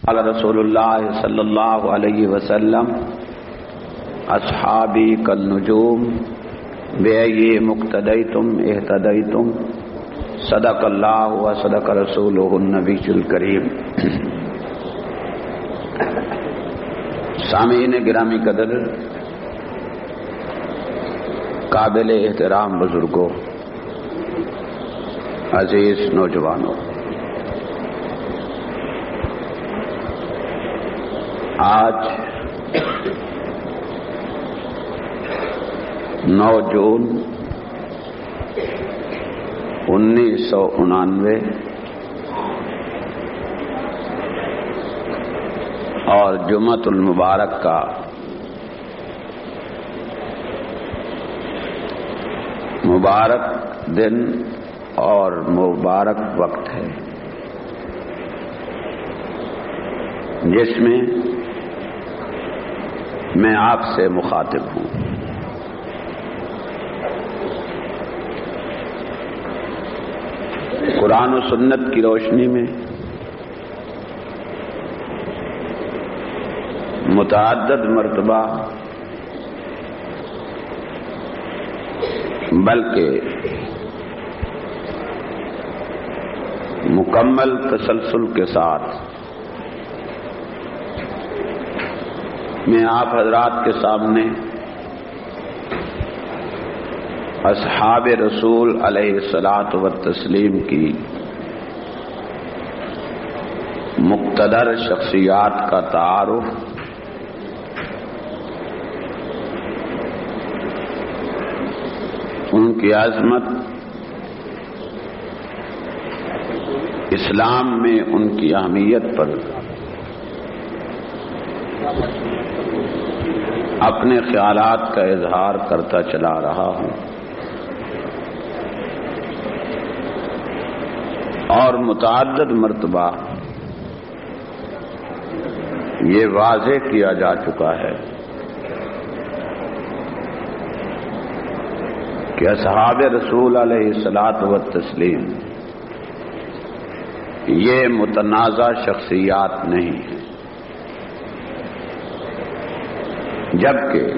قال رسول اللہ صلی اللہ علیہ وسلم اصحابی کالنجوم بأی مقتدیتم اہتدیتم صدق اللہ و صدق رسولہ النبی الکریم۔ سامعین گرامی قدر، قابل احترام بزرگوں، عزیز نوجوانوں، آج 9 جون 1999 اور جمعۃ المبارک کا مبارک دن اور مبارک وقت ہے، جس میں میں آپ سے مخاطب ہوں۔ قرآن و سنت کی روشنی میں متعدد مرتبہ بلکہ مکمل تسلسل کے ساتھ میں آپ حضرات کے سامنے اصحاب رسول علیہ الصلاۃ والتسلیم کی مقتدر شخصیات کا تعارف، ان کی عظمت، اسلام میں ان کی اہمیت پر اپنے خیالات کا اظہار کرتا چلا رہا ہوں، اور متعدد مرتبہ یہ واضح کیا جا چکا ہے کہ اصحاب رسول علیہ الصلاۃ والتسلیم یہ متنازع شخصیات نہیں ہیں، جبکہ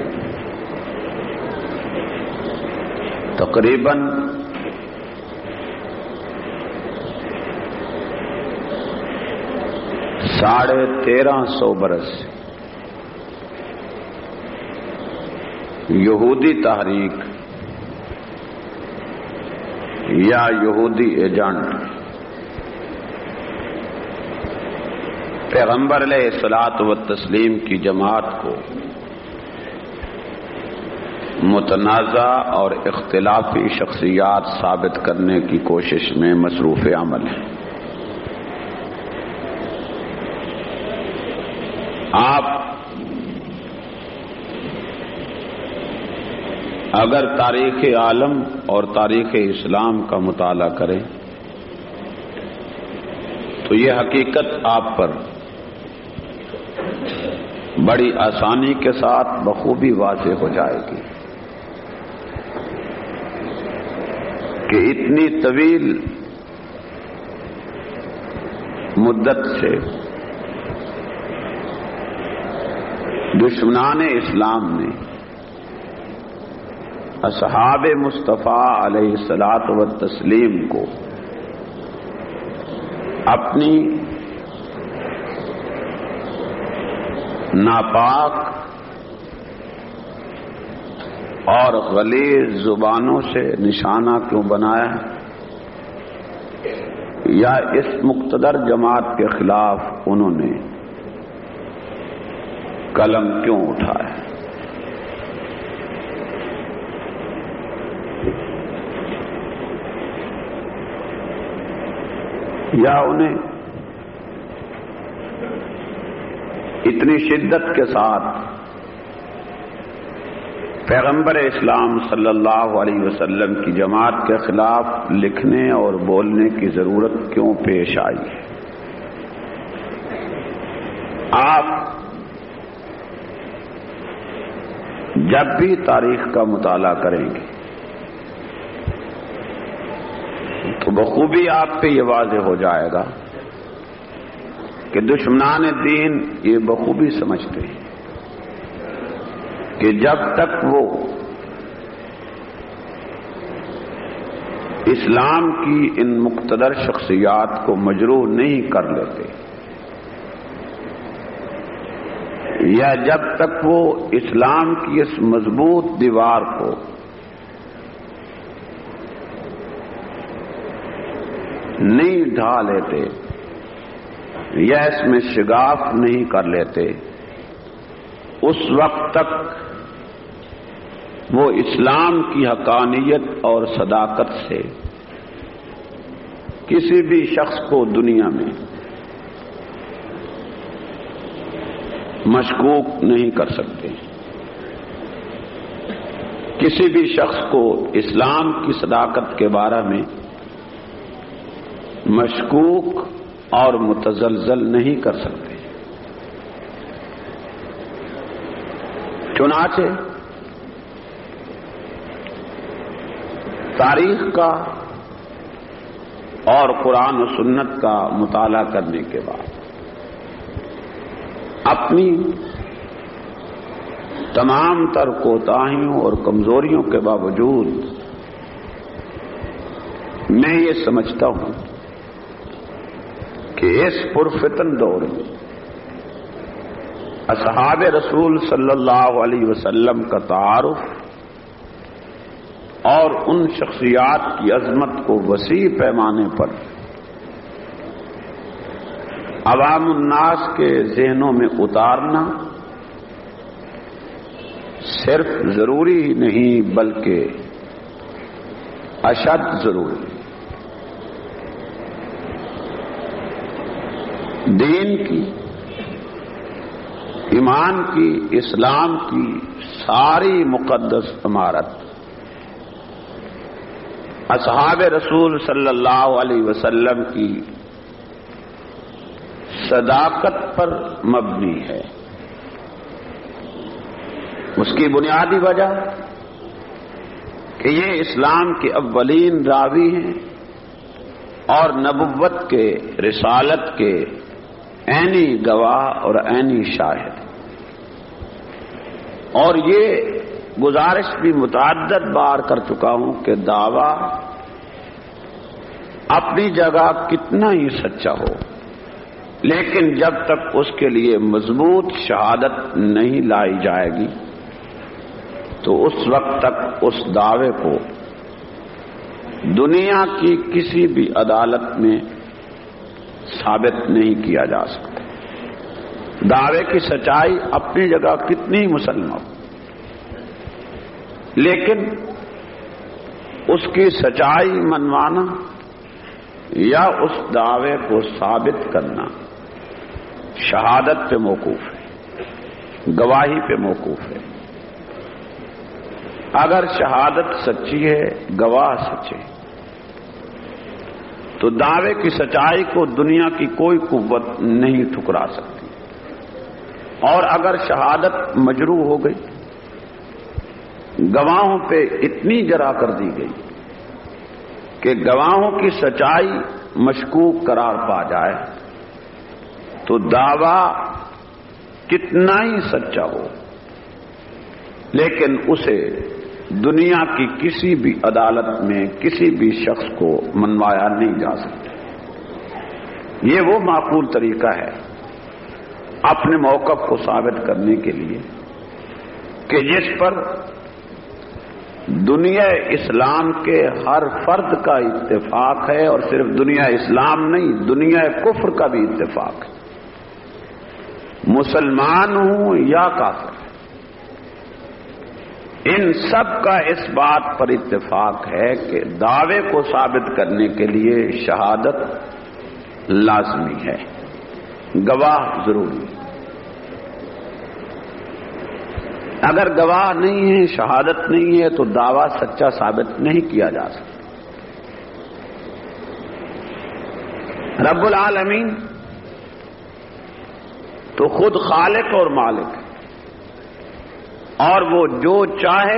تقریباً 1350 برس یہودی تحریک یا یہودی ایجنٹ پیغمبر علیہ الصلاۃ والتسلیم کی جماعت کو متنازع اور اختلافی شخصیات ثابت کرنے کی کوشش میں مصروف عمل ہے۔ آپ اگر تاریخ عالم اور تاریخ اسلام کا مطالعہ کریں تو یہ حقیقت آپ پر بڑی آسانی کے ساتھ بخوبی واضح ہو جائے گی کہ اتنی طویل مدت سے دشمنان اسلام نے اصحاب مصطفیٰ علیہ الصلاۃ والتسلیم کو اپنی ناپاک اور غلیظ زبانوں سے نشانہ کیوں بنایا ہے، یا اس مقتدر جماعت کے خلاف انہوں نے قلم کیوں اٹھایا؟ یا انہیں اتنی شدت کے ساتھ پیغمبر اسلام صلی اللہ علیہ وسلم کی جماعت کے خلاف لکھنے اور بولنے کی ضرورت کیوں پیش آئی ہے؟ آپ جب بھی تاریخ کا مطالعہ کریں گے تو بخوبی آپ پہ یہ واضح ہو جائے گا کہ دشمنان دین یہ بخوبی سمجھتے ہیں کہ جب تک وہ اسلام کی ان مقتدر شخصیات کو مجروح نہیں کر لیتے یا جب تک وہ اسلام کی اس مضبوط دیوار کو نہیں ڈھا لیتے یا اس میں شگاف نہیں کر لیتے، اس وقت تک وہ اسلام کی حقانیت اور صداقت سے کسی بھی شخص کو دنیا میں مشکوک نہیں کر سکتے، کسی بھی شخص کو اسلام کی صداقت کے بارے میں مشکوک اور متزلزل نہیں کر سکتے۔ چنانچہ تاریخ کا اور قرآن و سنت کا مطالعہ کرنے کے بعد اپنی تمام تر کوتاہیوں اور کمزوریوں کے باوجود میں یہ سمجھتا ہوں کہ اس پرفتن دور میں اصحاب رسول صلی اللہ علیہ وسلم کا تعارف اور ان شخصیات کی عظمت کو وسیع پیمانے پر عوام الناس کے ذہنوں میں اتارنا صرف ضروری ہی نہیں بلکہ اشد ضروری۔ دین کی، ایمان کی، اسلام کی ساری مقدس عمارت اصحاب رسول صلی اللہ علیہ وسلم کی صداقت پر مبنی ہے۔ اس کی بنیادی وجہ کہ یہ اسلام کے اولین راوی ہیں اور نبوت کے، رسالت کے عینی گواہ اور عینی شاہد، اور یہ گزارش بھی متعدد بار کر چکا ہوں کہ دعویٰ اپنی جگہ کتنا ہی سچا ہو، لیکن جب تک اس کے لیے مضبوط شہادت نہیں لائی جائے گی تو اس وقت تک اس دعوے کو دنیا کی کسی بھی عدالت میں ثابت نہیں کیا جا سکتا۔ دعوے کی سچائی اپنی جگہ کتنی مسلم ہو، لیکن اس کی سچائی منوانا یا اس دعوے کو ثابت کرنا شہادت پہ موقوف ہے، گواہی پہ موقوف ہے۔ اگر شہادت سچی ہے، گواہ سچے، تو دعوے کی سچائی کو دنیا کی کوئی قوت نہیں ٹھکرا سکتی، اور اگر شہادت مجروح ہو گئی، گواہوں پہ اتنی جرا کر دی گئی کہ گواہوں کی سچائی مشکوک قرار پا جائے، تو دعویٰ کتنا ہی سچا ہو لیکن اسے دنیا کی کسی بھی عدالت میں کسی بھی شخص کو منوایا نہیں جا سکتا۔ یہ وہ معقول طریقہ ہے اپنے موقف کو ثابت کرنے کے لیے کہ جس پر دنیا اسلام کے ہر فرد کا اتفاق ہے، اور صرف دنیا اسلام نہیں، دنیا کفر کا بھی اتفاق ہے۔ مسلمان ہوں یا کافر، ان سب کا اس بات پر اتفاق ہے کہ دعوے کو ثابت کرنے کے لیے شہادت لازمی ہے، گواہ ضروری ہے۔ اگر گواہ نہیں ہے، شہادت نہیں ہے، تو دعویٰ سچا ثابت نہیں کیا جا سکتا۔ رب العالمین تو خود خالق اور مالک ہے، اور وہ جو چاہے،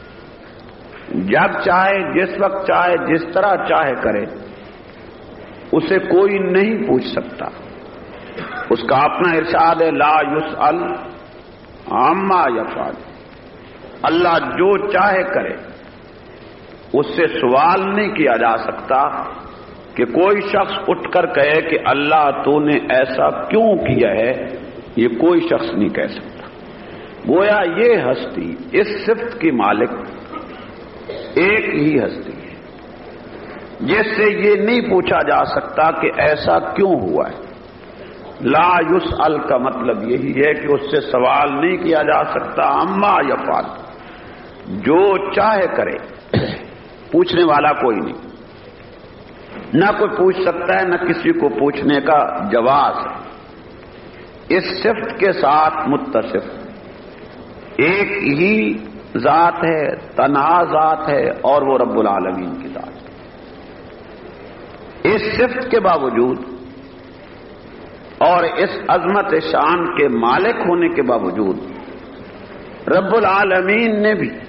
جب چاہے، جس وقت چاہے، جس طرح چاہے کرے، اسے کوئی نہیں پوچھ سکتا۔ اس کا اپنا ارشاد ہے لا یسأل عما یفعل، اللہ جو چاہے کرے، اس سے سوال نہیں کیا جا سکتا کہ کوئی شخص اٹھ کر کہے کہ اللہ تو نے ایسا کیوں کیا ہے، یہ کوئی شخص نہیں کہہ سکتا۔ گویا یہ ہستی، اس صفت کی مالک ایک ہی ہستی ہے جس سے یہ نہیں پوچھا جا سکتا کہ ایسا کیوں ہوا ہے۔ لا یسأل کا مطلب یہی ہے کہ اس سے سوال نہیں کیا جا سکتا عما یفعل، جو چاہے کرے، پوچھنے والا کوئی نہیں، نہ کوئی پوچھ سکتا ہے، نہ کسی کو پوچھنے کا جواز ہے۔ اس صفت کے ساتھ متصف ایک ہی ذات ہے، تنہا ذات ہے، اور وہ رب العالمین کی ذات ہے۔ اس صفت کے باوجود اور اس عظمت شان کے مالک ہونے کے باوجود رب العالمین نے بھی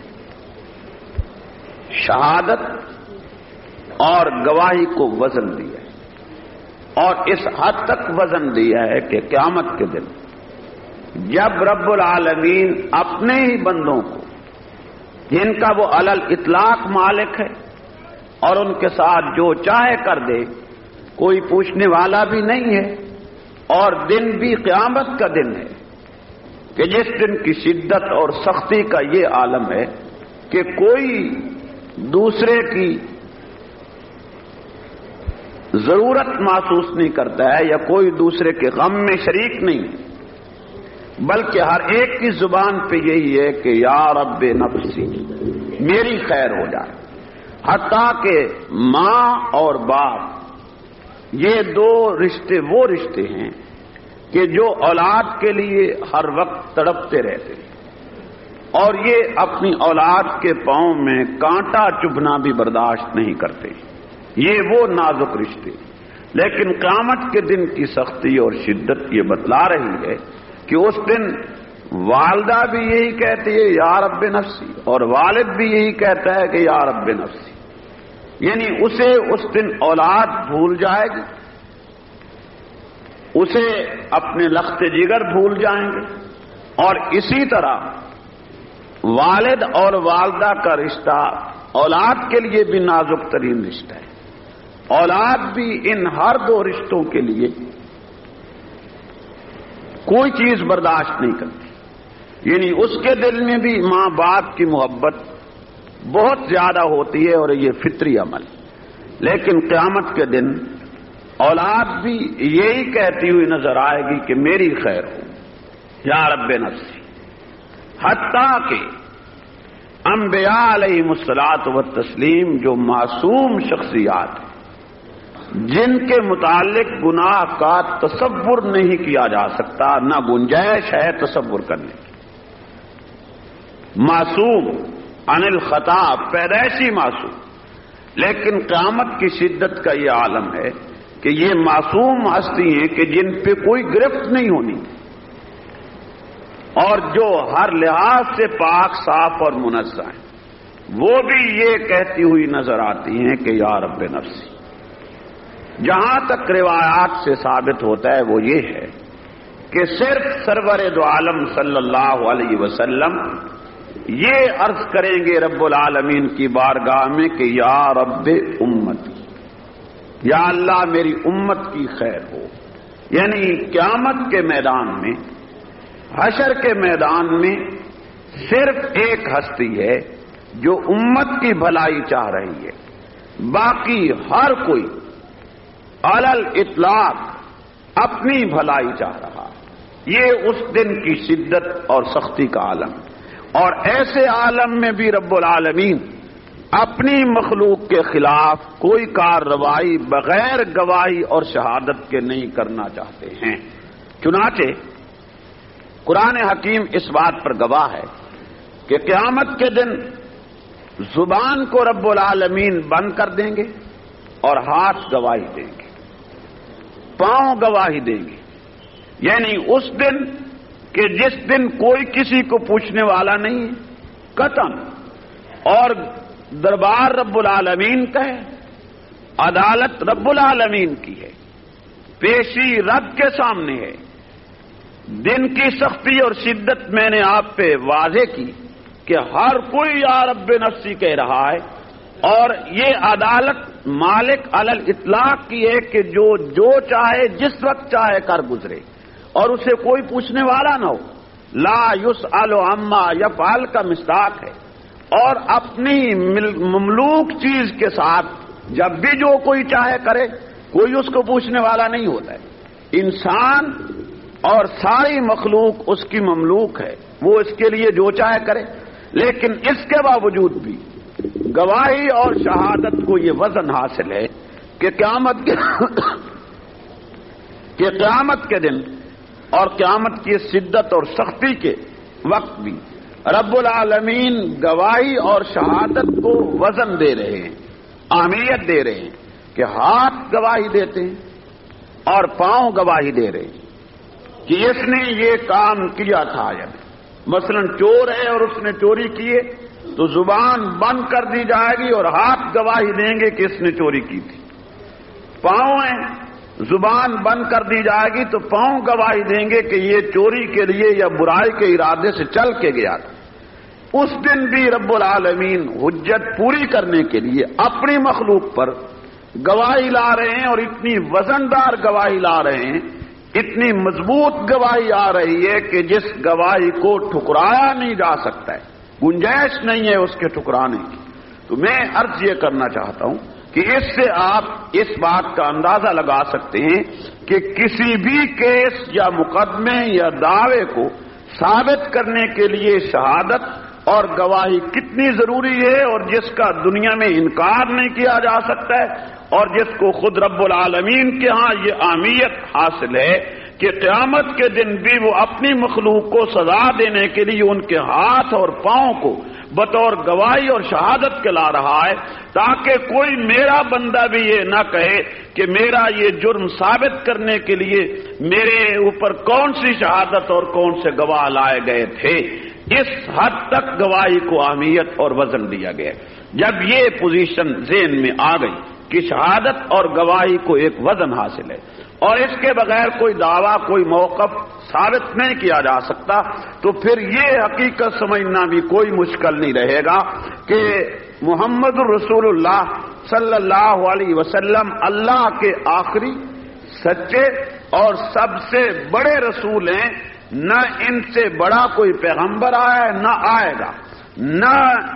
شہادت اور گواہی کو وزن دیا ہے، اور اس حد تک وزن دیا ہے کہ قیامت کے دن جب رب العالمین اپنے ہی بندوں کو، جن کا وہ علی الاطلاق مالک ہے اور ان کے ساتھ جو چاہے کر دے، کوئی پوچھنے والا بھی نہیں ہے، اور دن بھی قیامت کا دن ہے کہ جس دن کی شدت اور سختی کا یہ عالم ہے کہ کوئی دوسرے کی ضرورت محسوس نہیں کرتا ہے یا کوئی دوسرے کے غم میں شریک نہیں، بلکہ ہر ایک کی زبان پہ یہی ہے کہ یا رب نفسی، میری خیر ہو جائے۔ حتیٰ کہ ماں اور باپ، یہ دو رشتے وہ رشتے ہیں کہ جو اولاد کے لیے ہر وقت تڑپتے رہتے ہیں، اور یہ اپنی اولاد کے پاؤں میں کانٹا چبھنا بھی برداشت نہیں کرتے، یہ وہ نازک رشتے۔ لیکن قیامت کے دن کی سختی اور شدت یہ بتلا رہی ہے کہ اس دن والدہ بھی یہی کہتی ہے یا رب نفسی، اور والد بھی یہی کہتا ہے کہ یا رب نفسی، یعنی اسے اس دن اولاد بھول جائے گی، اسے اپنے لخت جگر بھول جائیں گے، اور اسی طرح والد اور والدہ کا رشتہ اولاد کے لیے بھی نازک ترین رشتہ ہے، اولاد بھی ان ہر دو رشتوں کے لیے کوئی چیز برداشت نہیں کرتی، یعنی اس کے دل میں بھی ماں باپ کی محبت بہت زیادہ ہوتی ہے، اور یہ فطری عمل۔ لیکن قیامت کے دن اولاد بھی یہی کہتی ہوئی نظر آئے گی کہ میری خیر ہو یا رب نفسی، حتیٰ کہ انبیاء علیہم الصلاۃ والتسلیم جو معصوم شخصیات ہیں، جن کے متعلق گناہ کا تصور نہیں کیا جا سکتا، نہ گنجائش ہے تصور کرنے کی، معصوم عن الخطا، پیدائشی معصوم، لیکن قیامت کی شدت کا یہ عالم ہے کہ یہ معصوم ہستی ہیں کہ جن پہ کوئی گرفت نہیں ہونی، اور جو ہر لحاظ سے پاک صاف اور منزہ ہیں، وہ بھی یہ کہتی ہوئی نظر آتی ہیں کہ یا رب نفسی۔ جہاں تک روایات سے ثابت ہوتا ہے وہ یہ ہے کہ صرف سرور دو عالم صلی اللہ علیہ وسلم یہ عرض کریں گے رب العالمین کی بارگاہ میں کہ یا رب امتی، یا اللہ میری امت کی خیر ہو، یعنی قیامت کے میدان میں، حشر کے میدان میں صرف ایک ہستی ہے جو امت کی بھلائی چاہ رہی ہے، باقی ہر کوئی علی الاطلاق اپنی بھلائی چاہ رہا۔ یہ اس دن کی شدت اور سختی کا عالم، اور ایسے عالم میں بھی رب العالمین اپنی مخلوق کے خلاف کوئی کارروائی بغیر گواہی اور شہادت کے نہیں کرنا چاہتے ہیں۔ چنانچہ قرآن حکیم اس بات پر گواہ ہے کہ قیامت کے دن زبان کو رب العالمین بند کر دیں گے، اور ہاتھ گواہی دیں گے، پاؤں گواہی دیں گے، یعنی اس دن کہ جس دن کوئی کسی کو پوچھنے والا نہیں ہے قطعاً، اور دربار رب العالمین کا ہے، عدالت رب العالمین کی ہے، پیشی رب کے سامنے ہے، دن کی سختی اور شدت میں نے آپ پہ واضح کی کہ ہر کوئی یا رب نفسی کہہ رہا ہے، اور یہ عدالت مالک علی الاطلاق کی ہے کہ جو چاہے جس وقت چاہے کر گزرے اور اسے کوئی پوچھنے والا نہ ہو. لا یسأل عما یفعل کا مصداق ہے. اور اپنی مملوک چیز کے ساتھ جب بھی جو کوئی چاہے کرے، کوئی اس کو پوچھنے والا نہیں ہوتا ہے. انسان اور ساری مخلوق اس کی مملوک ہے، وہ اس کے لیے جو چاہے کرے. لیکن اس کے باوجود بھی گواہی اور شہادت کو یہ وزن حاصل ہے کہ قیامت کے دن اور قیامت کی شدت اور سختی کے وقت بھی رب العالمین گواہی اور شہادت کو وزن دے رہے ہیں، اہمیت دے رہے ہیں کہ ہاتھ گواہی دیتے ہیں اور پاؤں گواہی دے رہے ہیں کہ اس نے یہ کام کیا تھا. مثلا چور ہے اور اس نے چوری کی ہے تو زبان بند کر دی جائے گی اور ہاتھ گواہی دیں گے کہ اس نے چوری کی تھی. پاؤں ہیں، زبان بند کر دی جائے گی تو پاؤں گواہی دیں گے کہ یہ چوری کے لیے یا برائی کے ارادے سے چل کے گیا تھا. اس دن بھی رب العالمین حجت پوری کرنے کے لیے اپنی مخلوق پر گواہی لا رہے ہیں، اور اتنی وزندار گواہی لا رہے ہیں، اتنی مضبوط گواہی آ رہی ہے کہ جس گواہی کو ٹھکرایا نہیں جا سکتا ہے، گنجائش نہیں ہے اس کے ٹکرانے کی. تو میں عرض یہ کرنا چاہتا ہوں کہ اس سے آپ اس بات کا اندازہ لگا سکتے ہیں کہ کسی بھی کیس یا مقدمے یا دعوے کو ثابت کرنے کے لیے شہادت اور گواہی کتنی ضروری ہے، اور جس کا دنیا میں انکار نہیں کیا جا سکتا ہے، اور جس کو خود رب العالمین کے ہاں یہ اہمیت حاصل ہے کہ قیامت کے دن بھی وہ اپنی مخلوق کو سزا دینے کے لیے ان کے ہاتھ اور پاؤں کو بطور گواہی اور شہادت کے لا رہا ہے، تاکہ کوئی میرا بندہ بھی یہ نہ کہے کہ میرا یہ جرم ثابت کرنے کے لیے میرے اوپر کون سی شہادت اور کون سے گواہ لائے گئے تھے. اس حد تک گواہی کو اہمیت اور وزن دیا گیا. جب یہ پوزیشن ذہن میں آ گئی کہ شہادت اور گواہی کو ایک وزن حاصل ہے اور اس کے بغیر کوئی دعویٰ، کوئی موقف ثابت نہیں کیا جا سکتا، تو پھر یہ حقیقت سمجھنا بھی کوئی مشکل نہیں رہے گا کہ محمد رسول اللہ صلی اللہ علیہ وسلم اللہ کے آخری، سچے اور سب سے بڑے رسول ہیں. نہ ان سے بڑا کوئی پیغمبر آیا ہے، نہ آئے گا، نہ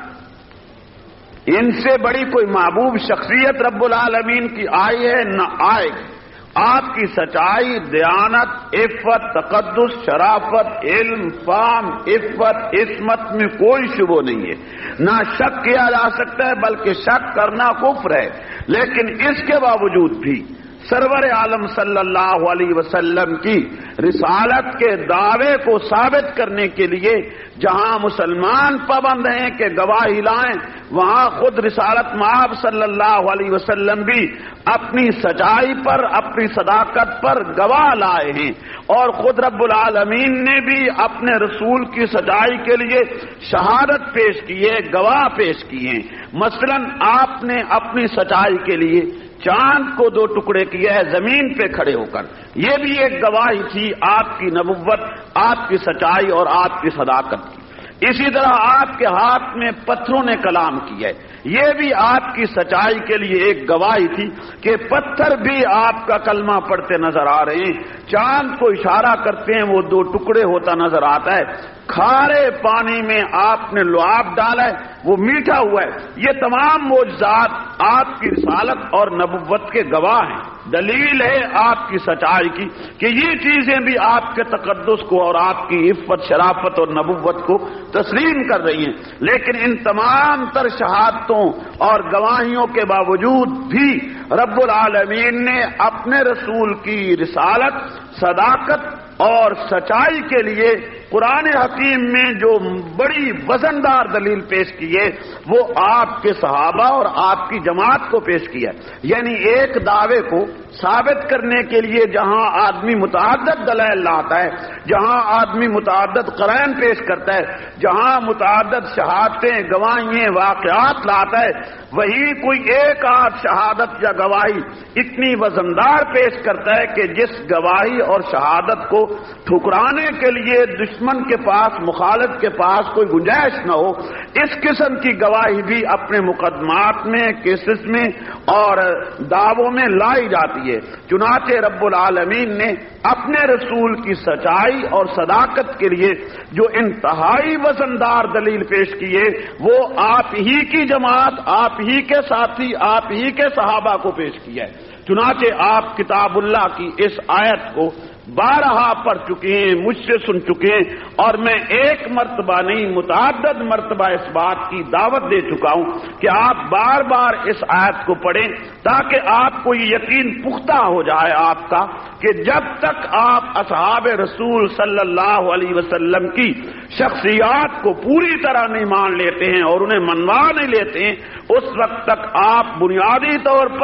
ان سے بڑی کوئی محبوب شخصیت رب العالمین کی آئی ہے، نہ آئے گی. آپ کی سچائی، دیانت، عفت، تقدس، شرافت، علم، فام، عفت، عصمت میں کوئی شبہ نہیں ہے، نہ شک کیا جا سکتا ہے، بلکہ شک کرنا کفر ہے. لیکن اس کے باوجود بھی سرور عالم صلی اللہ علیہ وسلم کی رسالت کے دعوے کو ثابت کرنے کے لیے جہاں مسلمان پابند ہیں کہ گواہی لائیں، وہاں خود رسالت مآب صلی اللہ علیہ وسلم بھی اپنی سچائی پر، اپنی صداقت پر گواہ لائے ہیں، اور خود رب العالمین نے بھی اپنے رسول کی سچائی کے لیے شہادت پیش کی ہے، گواہ پیش کیے ہیں. مثلا آپ نے اپنی سچائی کے لیے چاند کو 2 ٹکڑے کیا ہے زمین پہ کھڑے ہو کر، یہ بھی ایک گواہی تھی آپ کی نبوت، آپ کی سچائی اور آپ کی صداقت کی. اسی طرح آپ کے ہاتھ میں پتھروں نے کلام کیا ہے، یہ بھی آپ کی سچائی کے لیے ایک گواہی تھی کہ پتھر بھی آپ کا کلمہ پڑھتے نظر آ رہے ہیں. چاند کو اشارہ کرتے ہیں، وہ 2 ٹکڑے ہوتا نظر آتا ہے. کھارے پانی میں آپ نے لعاب ڈالا ہے، وہ میٹھا ہوا ہے. یہ تمام معجزات آپ کی رسالت اور نبوت کے گواہ ہیں. دلیل ہے آپ کی سچائی کی کہ یہ چیزیں بھی آپ کے تقدس کو اور آپ کی عفت، شرافت اور نبوت کو تسلیم کر رہی ہیں. لیکن ان تمام تر شہادتوں اور گواہیوں کے باوجود بھی رب العالمین نے اپنے رسول کی رسالت، صداقت اور سچائی کے لیے قرآن حکیم میں جو بڑی وزندار دلیل پیش کی ہے وہ آپ کے صحابہ اور آپ کی جماعت کو پیش کیا. یعنی ایک دعوے کو ثابت کرنے کے لیے جہاں آدمی متعدد دلائل لاتا ہے، جہاں آدمی متعدد قرائن پیش کرتا ہے، جہاں متعدد شہادتیں، گواہیاں، واقعات لاتا ہے، وہی کوئی ایک آدھ شہادت یا گواہی اتنی وزندار پیش کرتا ہے کہ جس گواہی اور شہادت کو ٹھکرانے کے لیے دشمن کے پاس، مخالف کے پاس کوئی گنجائش نہ ہو، اس قسم کی گواہی بھی اپنے مقدمات میں، کیسز میں اور دعووں میں لائی جاتی ہے۔ چنانچہ رب العالمین نے اپنے رسول کی سچائی اور صداقت کے لیے جو انتہائی وزندار دلیل پیش کی ہے وہ آپ ہی کی جماعت، آپ ہی کے ساتھی، آپ ہی کے صحابہ کو پیش کیا ہے۔ چنانچہ آپ کتاب اللہ کی اس آیت کو بارہا پڑھ چکے ہیں، مجھ سے سن چکے ہیں، اور میں ایک مرتبہ نہیں متعدد مرتبہ اس بات کی دعوت دے چکا ہوں کہ آپ بار بار اس آیت کو پڑھیں تاکہ آپ کو یہ یقین پختہ ہو جائے آپ کا کہ جب تک آپ اصحاب رسول صلی اللہ علیہ وسلم کی شخصیات کو پوری طرح نہیں مان لیتے ہیں اور انہیں منوا نہیں لیتے ہیں، اس وقت تک آپ بنیادی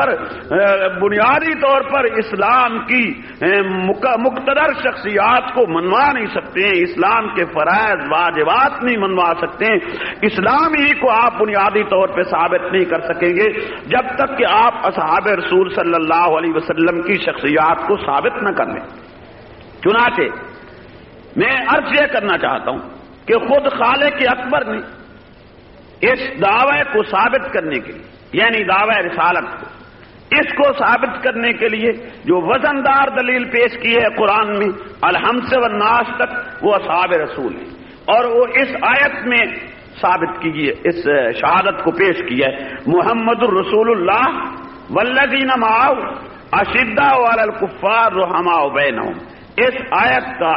طور پر اسلام کی مقتدر شخصیات کو منوا نہیں سکتے ہیں، اسلام کے فرائض واجبات نہیں منوا سکتے ہیں، اسلام ہی کو آپ بنیادی طور پہ ثابت نہیں کر سکیں گے جب تک کہ آپ اصحاب رسول صلی اللہ علیہ وسلم کی شخصیات کو ثابت نہ کر لیں۔ چنانچہ میں عرض یہ کرنا چاہتا ہوں کہ خود خالق اکبر نے اس دعوے کو ثابت کرنے کے لیے، یعنی دعوی رسالت کو، اس کو ثابت کرنے کے لیے جو وزندار دلیل پیش کی ہے قرآن میں الحمد سے والناس تک، وہ اصحاب رسول ہیں، اور وہ اس آیت میں ثابت کی ہے، اس شہادت کو پیش کی ہے، محمد الرسول اللہ والذین معہ اشداء علی الکفار رحماء بینہم۔ اس آیت کا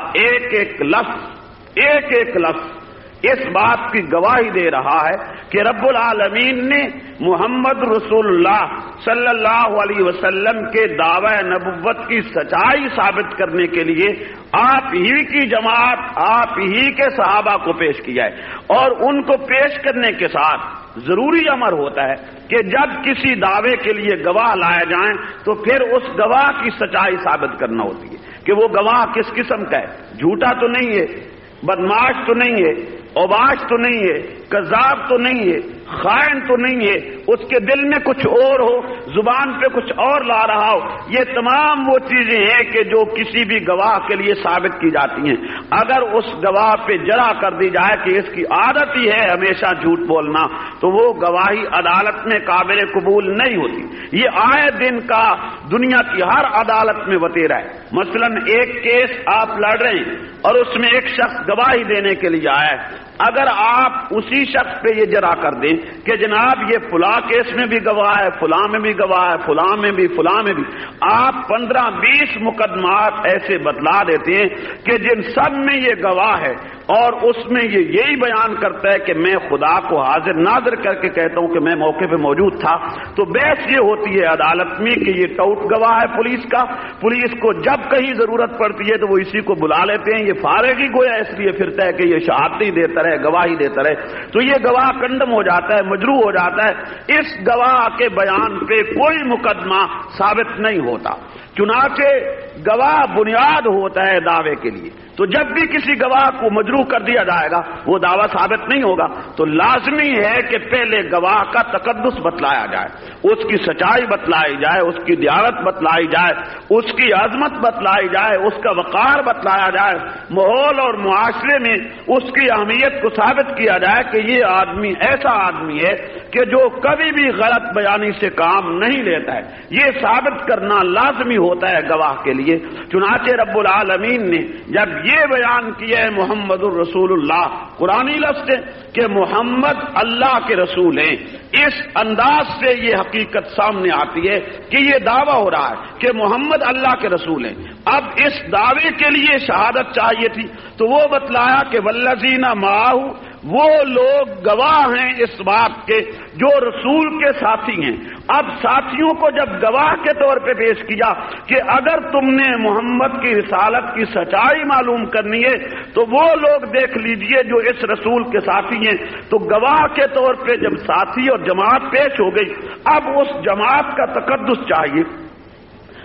ایک ایک لفظ اس بات کی گواہی دے رہا ہے کہ رب العالمین نے محمد رسول اللہ صلی اللہ علیہ وسلم کے دعوی نبوت کی سچائی ثابت کرنے کے لیے آپ ہی کی جماعت، آپ ہی کے صحابہ کو پیش کیا ہے، اور ان کو پیش کرنے کے ساتھ ضروری امر ہوتا ہے کہ جب کسی دعوے کے لیے گواہ لائے جائیں تو پھر اس گواہ کی سچائی ثابت کرنا ہوتی ہے کہ وہ گواہ کس قسم کا ہے، جھوٹا تو نہیں ہے، بدمعاش تو نہیں ہے، اوباش تو نہیں ہے، کذاب تو نہیں ہے، خائن تو نہیں ہے، اس کے دل میں کچھ اور ہو، زبان پہ کچھ اور لا رہا ہو، یہ تمام وہ چیزیں ہیں کہ جو کسی بھی گواہ کے لیے ثابت کی جاتی ہیں۔ اگر اس گواہ پہ جرا کر دی جائے کہ اس کی عادت ہی ہے ہمیشہ جھوٹ بولنا، تو وہ گواہی عدالت میں قابل قبول نہیں ہوتی۔ یہ آئے دن کا دنیا کی ہر عدالت میں وتیرا ہے۔ مثلا ایک کیس آپ لڑ رہے ہیں اور اس میں ایک شخص گواہی دینے کے لیے آیا ہے، اگر آپ اسی شخص پہ یہ جرا کر دیں کہ جناب یہ فلاں کیس میں بھی گواہ ہے، فلاں میں بھی گواہ ہے، فلاں میں بھی، فلاں میں بھی، آپ 15-20 مقدمات ایسے بتلا دیتے ہیں کہ جن سب میں یہ گواہ ہے اور اس میں یہ یہی بیان کرتا ہے کہ میں خدا کو حاضر ناظر کر کے کہتا ہوں کہ میں موقع پہ موجود تھا، تو بحث یہ ہوتی ہے عدالت میں کہ یہ ٹوٹ گواہ ہے پولیس کا، پولیس کو جب کہیں ضرورت پڑتی ہے تو وہ اسی کو بلا لیتے ہیں، یہ فارغ ہی گویا اس لیے پھرتا ہے کہ یہ شہادت ہی دیتا رہے، گواہی دیتا رہے، تو یہ گواہ کنڈم ہو جاتا ہے، مجروح ہو جاتا ہے، اس گواہ کے بیان پہ کوئی مقدمہ ثابت نہیں ہوتا۔ چنانچہ گواہ بنیاد ہوتا ہے دعوے کے لیے، تو جب بھی کسی گواہ کو مجروح کر دیا جائے گا وہ دعویٰ ثابت نہیں ہوگا، تو لازمی ہے کہ پہلے گواہ کا تقدس بتلایا جائے، اس کی سچائی بتلائی جائے، اس کی دیانت بتلائی جائے، اس کی عظمت بتلائی جائے، اس کا وقار بتلایا جائے، ماحول اور معاشرے میں اس کی اہمیت کو ثابت کیا جائے کہ یہ آدمی ایسا آدمی ہے کہ جو کبھی بھی غلط بیانی سے کام نہیں لیتا ہے، یہ ثابت کرنا لازمی ہوتا ہے گواہ کے لیے۔ چنانچہ رب العالمین نے جب یہ بیان کیا ہے محمد الرسول اللہ، قرآنی لفظ ہے کہ محمد اللہ کے رسول ہیں، اس انداز سے یہ حقیقت سامنے آتی ہے کہ یہ دعویٰ ہو رہا ہے کہ محمد اللہ کے رسول ہیں۔ اب اس دعوے کے لیے شہادت چاہیے تھی تو وہ بتلایا کہ والذین معہ، وہ لوگ گواہ ہیں اس بات کے جو رسول کے ساتھی ہیں۔ اب ساتھیوں کو جب گواہ کے طور پہ پیش کیا کہ اگر تم نے محمد کی رسالت کی سچائی معلوم کرنی ہے تو وہ لوگ دیکھ لیجئے جو اس رسول کے ساتھی ہیں، تو گواہ کے طور پہ جب ساتھی اور جماعت پیش ہو گئی، اب اس جماعت کا تقدس چاہیے،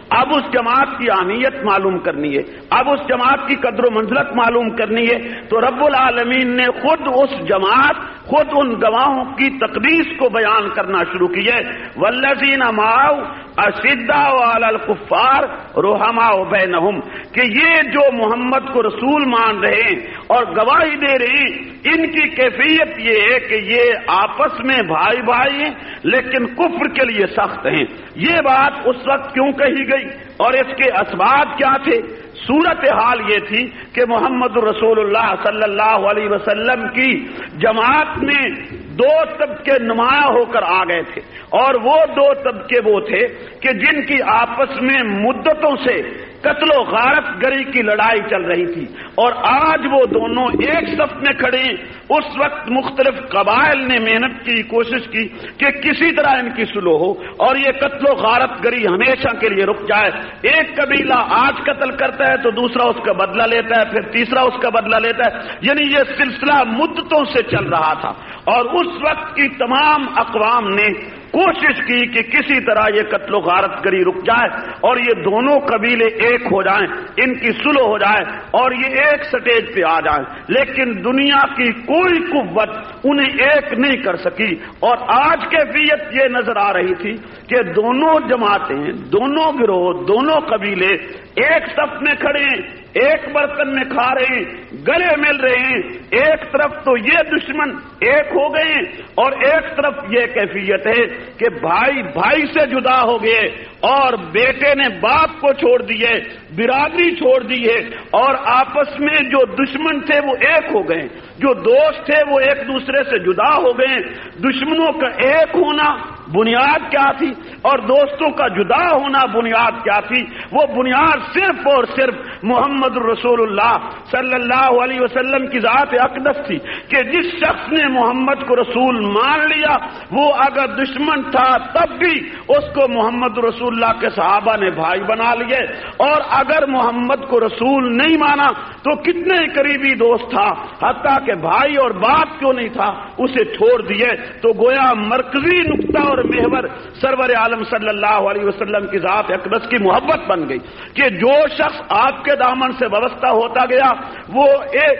اب اس جماعت کی اہمیت معلوم کرنی ہے، اب اس جماعت کی قدر و منزلت معلوم کرنی ہے، تو رب العالمین نے خود اس جماعت، خود ان گواہوں کی تقدیس کو بیان کرنا شروع کی ہے۔ والذین معه اشداء علی الکفار رحماء بینہم، کہ یہ جو محمد کو رسول مان رہے ہیں اور گواہی دے رہے ہیں، ان کی کیفیت یہ ہے کہ یہ آپس میں بھائی بھائی ہیں لیکن کفر کے لیے سخت ہیں۔ یہ بات اس وقت کیوں کہی گئی اور اس کے اسباب کیا تھے؟ صورتحال یہ تھی کہ محمد رسول اللہ صلی اللہ علیہ وسلم کی جماعت میں دو طبقے نمایاں ہو کر آ گئے تھے، اور وہ دو طبقے وہ تھے کہ جن کی آپس میں مدتوں سے قتل و غارت گری کی لڑائی چل رہی تھی، اور آج وہ دونوں ایک صف میں کھڑے ہیں۔ اس وقت مختلف قبائل نے محنت کی، کوشش کی کہ کسی طرح ان کی صلح ہو اور یہ قتل و غارت گری ہمیشہ کے لیے رک جائے۔ ایک قبیلہ آج قتل کرتا ہے تو دوسرا اس کا بدلہ لیتا ہے، پھر تیسرا اس کا بدلہ لیتا ہے، یعنی یہ سلسلہ مدتوں سے چل رہا تھا، اور اس وقت کی تمام اقوام نے کوشش کی کہ کسی طرح یہ قتل و غارت گری رک جائے اور یہ دونوں قبیلے ایک ہو جائیں، ان کی صلح ہو جائے اور یہ ایک سٹیج پہ آ جائیں، لیکن دنیا کی کوئی قوت انہیں ایک نہیں کر سکی۔ اور آج کیفیت یہ نظر آ رہی تھی کہ دونوں جماعتیں، دونوں گروہ، دونوں قبیلے ایک صف میں کھڑے ہیں، ایک برتن میں کھا رہے ہیں، گلے مل رہے ہیں۔ ایک طرف تو یہ دشمن ایک ہو گئے ہیں اور ایک طرف یہ کیفیت ہے کہ بھائی بھائی سے جدا ہو گئے اور بیٹے نے باپ کو چھوڑ دیے، برادری چھوڑ دی ہے، اور آپس میں جو دشمن تھے وہ ایک ہو گئے، جو دوست تھے وہ ایک دوسرے سے جدا ہو گئے۔ دشمنوں کا ایک ہونا بنیاد کیا تھی اور دوستوں کا جدا ہونا بنیاد کیا تھی؟ وہ بنیاد صرف اور صرف محمد رسول اللہ صلی اللہ علیہ وسلم کی ذات اقدس تھی کہ جس شخص نے محمد کو رسول مان لیا، وہ اگر دشمن تھا تب بھی اس کو محمد رسول اللہ کے صحابہ نے بھائی بنا لیے، اور اگر محمد کو رسول نہیں مانا تو کتنے قریبی دوست تھا، حتیٰ کہ بھائی اور باپ کیوں نہیں تھا، اسے چھوڑ دیے۔ تو گویا مرکزی نقطہ اور محور سرور عالم صلی اللہ علیہ وسلم کی ذات اقدس کی محبت بن گئی کہ جو شخص آپ کے دامن سے وابستہ ہوتا گیا وہ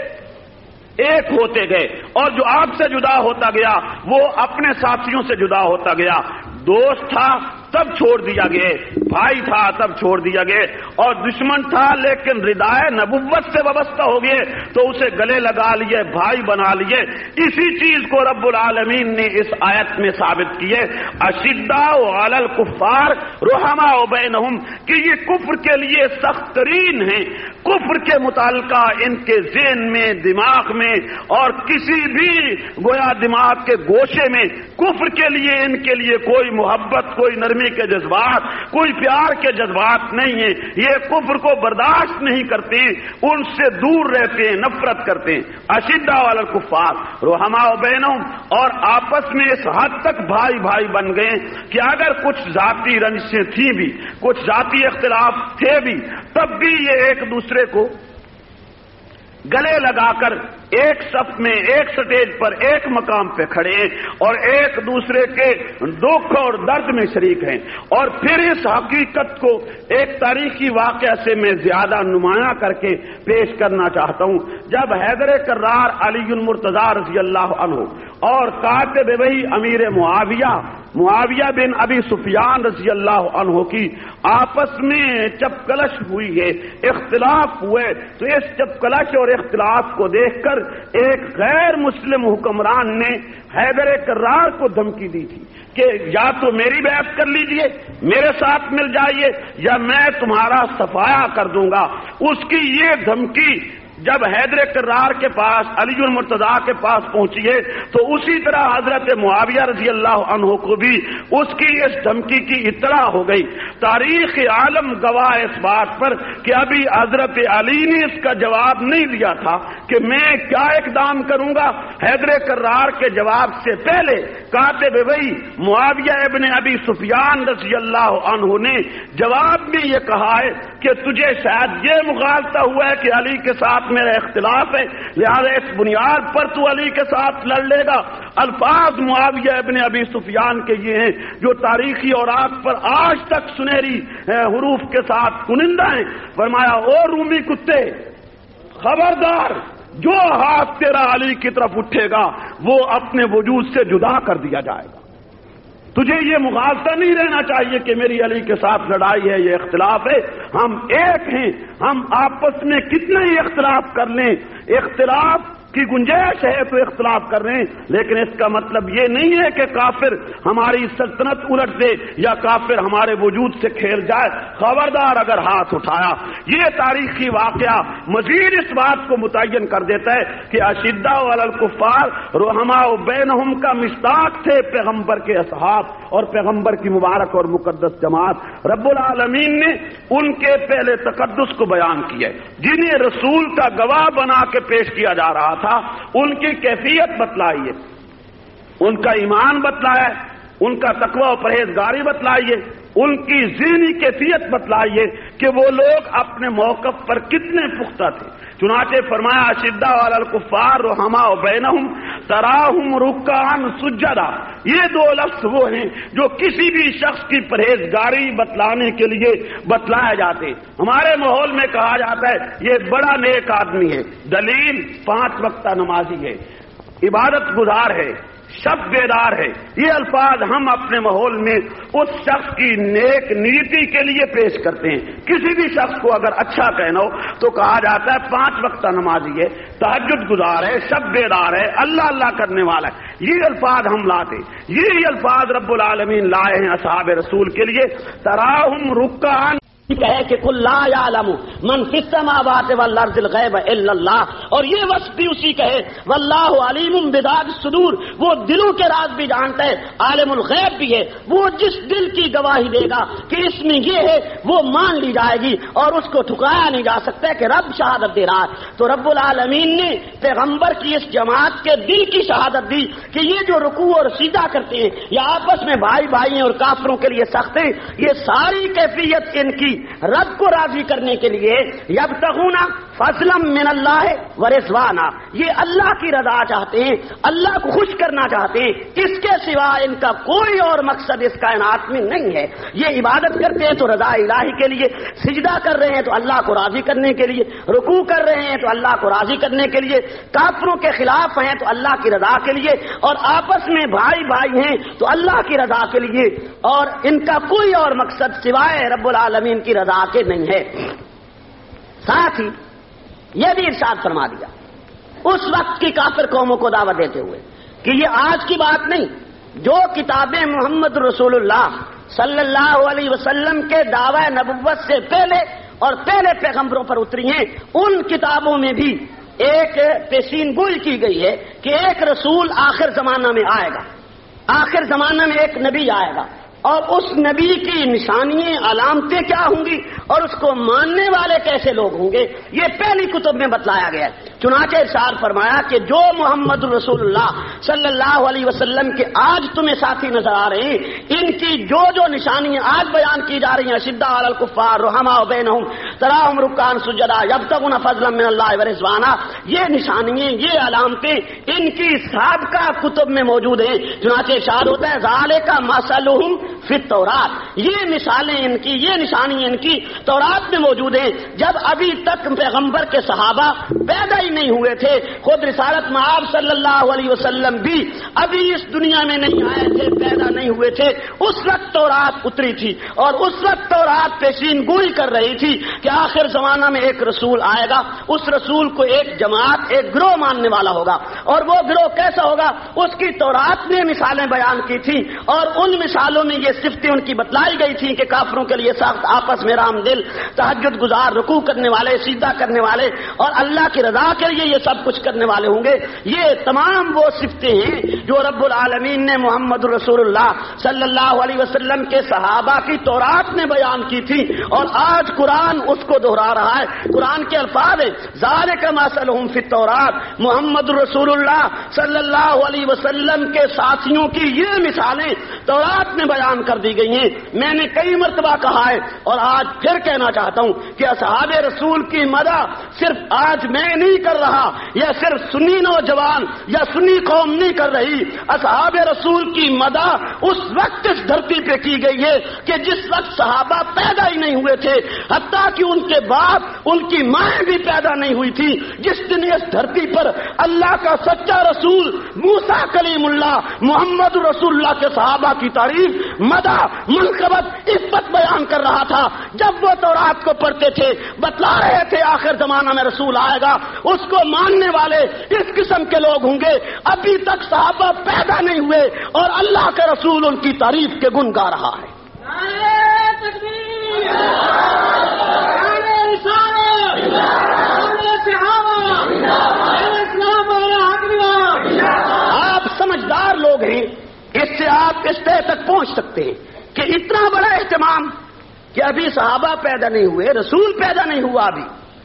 ایک ہوتے گئے، اور جو آپ سے جدا ہوتا گیا وہ اپنے ساتھیوں سے جدا ہوتا گیا۔ دوست تھا تب چھوڑ دیا گئے، بھائی تھا تب چھوڑ دیا گئے، اور دشمن تھا لیکن ردائے نبوت سے وابستہ ہو گئے تو اسے گلے لگا لیے، بھائی بنا لیے۔ اسی چیز کو رب العالمین نے اس آیت میں ثابت کیے، اشداء علی الکفار رحماء بینہم، کہ یہ کفر کے لیے سخت ترین ہیں۔ کفر کے متعلقہ ان کے ذہن میں، دماغ میں اور کسی بھی گویا دماغ کے گوشے میں کفر کے لیے ان کے لیے کوئی محبت، کوئی نرمی کے جذبات، کوئی پیار کے جذبات نہیں ہیں۔ یہ کفر کو برداشت نہیں کرتے، ان سے دور رہتے ہیں، نفرت کرتے ہیں۔ اشداء علی الکفار رحماء بینہم، اور آپس میں اس حد تک بھائی بھائی بن گئے کہ اگر کچھ ذاتی رنجشیں تھیں بھی، کچھ ذاتی اختلاف تھے بھی، تب بھی یہ ایک دوسرے کو گلے لگا کر ایک صف میں، ایک سٹیج پر، ایک مقام پہ کھڑے ہیں اور ایک دوسرے کے دکھ اور درد میں شریک ہیں۔ اور پھر اس حقیقت کو ایک تاریخی واقعہ سے میں زیادہ نمایاں کر کے پیش کرنا چاہتا ہوں۔ جب حیدر کرار علی المرتضیٰ رضی اللہ عنہ اور کاتب وحی امیر معاویہ بن ابی سفیان رضی اللہ عنہ کی آپس میں چپکلش ہوئی ہے، اختلاف ہوئے، تو اس چپکلش اور اختلاف کو دیکھ کر ایک غیر مسلم حکمران نے حیدر کرار کو دھمکی دی تھی کہ یا تو میری بیعت کر لیجئے، میرے ساتھ مل جائیے، یا میں تمہارا صفایا کر دوں گا۔ اس کی یہ دھمکی جب حیدر کرار کے پاس، علی المرتضیٰ کے پاس پہنچی ہے تو اسی طرح حضرت معاویہ رضی اللہ عنہ کو بھی اس کی اس دھمکی کی اطلاع ہو گئی۔ تاریخ عالم گواہ اس بات پر کہ ابھی حضرت علی نے اس کا جواب نہیں دیا تھا کہ میں کیا اقدام کروں گا، حیدر کرار کے جواب سے پہلے کاتب وحی معاویہ ابن ابی سفیان رضی اللہ عنہ نے جواب میں یہ کہا ہے کہ تجھے شاید یہ مغالطہ ہوا ہے کہ علی کے ساتھ میرا اختلاف ہے، لہذا اس بنیاد پر تو علی کے ساتھ لڑ لے گا۔ الفاظ معاویہ ابن ابی سفیان کے یہ ہیں جو تاریخی اوراق پر آج تک سنہری حروف کے ساتھ کنندہ ہیں۔ فرمایا او رومی کتے، خبردار، جو ہاتھ تیرا علی کی طرف اٹھے گا وہ اپنے وجود سے جدا کر دیا جائے گا۔ تجھے یہ مغالطہ نہیں رہنا چاہیے کہ میری علی کے ساتھ لڑائی ہے، یہ اختلاف ہے، ہم ایک ہیں، ہم آپس میں کتنے ہی اختلاف کر لیں، اختلاف کی گنجائش ہے تو اختلاف کر رہے ہیں، لیکن اس کا مطلب یہ نہیں ہے کہ کافر ہماری سلطنت الٹ دے یا کافر ہمارے وجود سے کھیل جائے۔ خبردار اگر ہاتھ اٹھایا۔ یہ تاریخی واقعہ مزید اس بات کو متعین کر دیتا ہے کہ اشداء علی الکفار رحماء بینہم کا مصداق تھے پیغمبر کے اصحاب اور پیغمبر کی مبارک اور مقدس جماعت۔ رب العالمین نے ان کے پہلے تقدس کو بیان کیا، جنہیں رسول کا گواہ بنا کے پیش کیا جا رہا تھا، ان کی کیفیت بتلائیے، ان کا ایمان بتلایا، ان کا تقوی و پرہیزگاری بتلائیے، ان کی ذہنی کیفیت بتلائیے کہ وہ لوگ اپنے موقف پر کتنے پختہ تھے۔ چنانچہ فرمایا اشداء علی الکفار رحماء بینہم تراہم رکعا سجدا۔ یہ دو لفظ وہ ہیں جو کسی بھی شخص کی پرہیزگاری بتلانے کے لیے بتلائے جاتے۔ ہمارے ماحول میں کہا جاتا ہے یہ بڑا نیک آدمی ہے، دلیل 5 وقتہ نمازی ہے، عبادت گزار ہے، شب بیدار ہے۔ یہ الفاظ ہم اپنے ماحول میں اس شخص کی نیک نیتی کے لیے پیش کرتے ہیں۔ کسی بھی شخص کو اگر اچھا کہنا ہو تو کہا جاتا ہے 5 وقتہ نمازی ہے، تہجد گزار ہے، شب بیدار ہے، اللہ اللہ کرنے والا ہے۔ یہ الفاظ ہم لاتے، یہی الفاظ رب العالمین لائے ہیں اصحاب رسول کے لیے۔ تراہم رکعا کہے کہ قل لا یعلم من فی السماوات والارض الغیب الا اللہ، اور یہ وصف بھی اسی کہے واللہ علیم بذات الصدور، وہ دلوں کے راز بھی جانتا ہے، عالم الغیب بھی ہے۔ وہ جس دل کی گواہی دے گا کہ اس میں یہ ہے وہ مان لی جائے گی اور اس کو ٹھکرایا نہیں جا سکتا کہ رب شہادت دے رہا ہے۔ تو رب العالمین نے پیغمبر کی اس جماعت کے دل کی شہادت دی کہ یہ جو رکوع اور سجدہ کرتے ہیں یا آپس میں بھائی بھائی ہیں اور کافروں کے لیے سخت ہیں، یہ ساری کیفیت ان کی رب کو راضی کرنے کے لیے یبتغون فضلا من اللہ ورضوانا، یہ اللہ کی رضا چاہتے ہیں، اللہ کو خوش کرنا چاہتے ہیں، اس کے سوا ان کا کوئی اور مقصد اس کائنات میں نہیں ہے۔ یہ عبادت کرتے ہیں تو رضا الہی کے لیے، سجدہ کر رہے ہیں تو اللہ کو راضی کرنے کے لیے، رکوع کر رہے ہیں تو اللہ کو راضی کرنے کے لیے، کافروں کے خلاف ہیں تو اللہ کی رضا کے لیے، اور آپس میں بھائی بھائی ہیں تو اللہ کی رضا کے لیے، اور ان کا کوئی اور مقصد سوائے رب العالمین کی رضا کے نہیں ہے۔ ساتھ ہی یہ بھی ارشاد فرما دیا اس وقت کی کافر قوموں کو دعوت دیتے ہوئے کہ یہ آج کی بات نہیں، جو کتابیں محمد رسول اللہ صلی اللہ علیہ وسلم کے دعوی نبوت سے پہلے اور پہلے پیغمبروں پر اتری ہیں، ان کتابوں میں بھی ایک پیشین گوئی کی گئی ہے کہ ایک رسول آخر زمانہ میں آئے گا، آخر زمانہ میں ایک نبی آئے گا، اور اس نبی کی نشانیاں علامتیں کیا ہوں گی اور اس کو ماننے والے کیسے لوگ ہوں گے، یہ پہلی کتب میں بتلایا گیا ہے۔ چنانچہ ارشاد فرمایا کہ جو محمد رسول اللہ صلی اللہ علیہ وسلم کے آج تمہیں ساتھی نظر آ رہے ہیں، ان کی جو جو نشانیاں آج بیان کی جا رہی ہیں، اشداء علی الکفار رحماء بینہم تراہم رکعا سجدا یبتغون فضلا من اللہ ورضوانا، یہ نشانیاں، یہ علامتیں ان کی سابقہ کتب میں موجود ہیں۔ چنانچہ ارشاد ہوتا ہے ذالک مثلہم فی التورات، یہ مثالیں ان کی، یہ نشانی ان کی تورات میں موجود ہیں۔ جب ابھی تک پیغمبر کے صحابہ پیدا ہی نہیں ہوئے تھے، خود رسالت مآب صلی اللہ علیہ وسلم بھی ابھی اس دنیا میں نہیں آئے تھے، پیدا نہیں ہوئے تھے، اس وقت تورات اتری تھی، اور اس وقت تورات پیشین گوئی کر رہی تھی کہ آخر زمانہ میں ایک رسول آئے گا، اس رسول کو ایک جماعت، ایک گروہ ماننے والا ہوگا، اور وہ گروہ کیسا ہوگا، اس کی تورات نے مثالیں بیان کی تھی، اور ان مثالوں میں یہ صفتیں ان کی بتلائی گئی تھی کہ کافروں کے لیے سخت، آپس میں رحم دل، تہجد گزار، رکوع کرنے والے، سجدہ کرنے والے، اور اللہ کی رضا کے لیے یہ سب کچھ کرنے والے ہوں گے۔ یہ تمام وہ صفتیں ہیں جو رب العالمین نے محمد رسول اللہ صلی اللہ علیہ وسلم کے صحابہ کی تورات میں بیان کی تھی، اور آج قرآن اس کو دہرا رہا ہے۔ قرآن کے الفاظ ہیں ذالک مثلہم فی التورات، محمد رسول اللہ صلی اللہ علیہ وسلم کے ساتھیوں کی یہ مثالیں تورات میں بیان کر دی گئی ہیں. میں نے کئی مرتبہ کہا ہے اور آج پھر کہنا چاہتا ہوں کہ اصحاب رسول کی مدح صرف آج میں نہیں کر رہا یا صرف سنی نوجوان یا سنی قوم نہیں کر رہی. اصحاب رسول کی مدح اس وقت اس دھرتی پہ کی گئی ہے کہ جس وقت صحابہ پیدا ہی نہیں ہوئے تھے، حتیٰ کہ ان کے باپ ان کی مائیں بھی پیدا نہیں ہوئی تھی. جس دن اس دھرتی پر اللہ کا سچا رسول موسیٰ کلیم اللہ محمد رسول اللہ کے صحابہ کی تعریف، مدح، منقبت، عزت بیان کر رہا تھا، جب وہ تورات کو پڑھتے تھے بتلا رہے تھے آخر زمانہ میں رسول آئے گا، اس کو ماننے والے اس قسم کے لوگ ہوں گے. ابھی تک صحابہ پیدا نہیں ہوئے اور اللہ کے رسول ان کی تعریف کے گن گا رہا ہے. آپ سمجھدار لوگ ہیں، اس سے آپ اس طرح تک پہنچ سکتے ہیں کہ اتنا بڑا اہتمام کہ ابھی صحابہ پیدا نہیں ہوئے، رسول پیدا نہیں ہوا ابھی،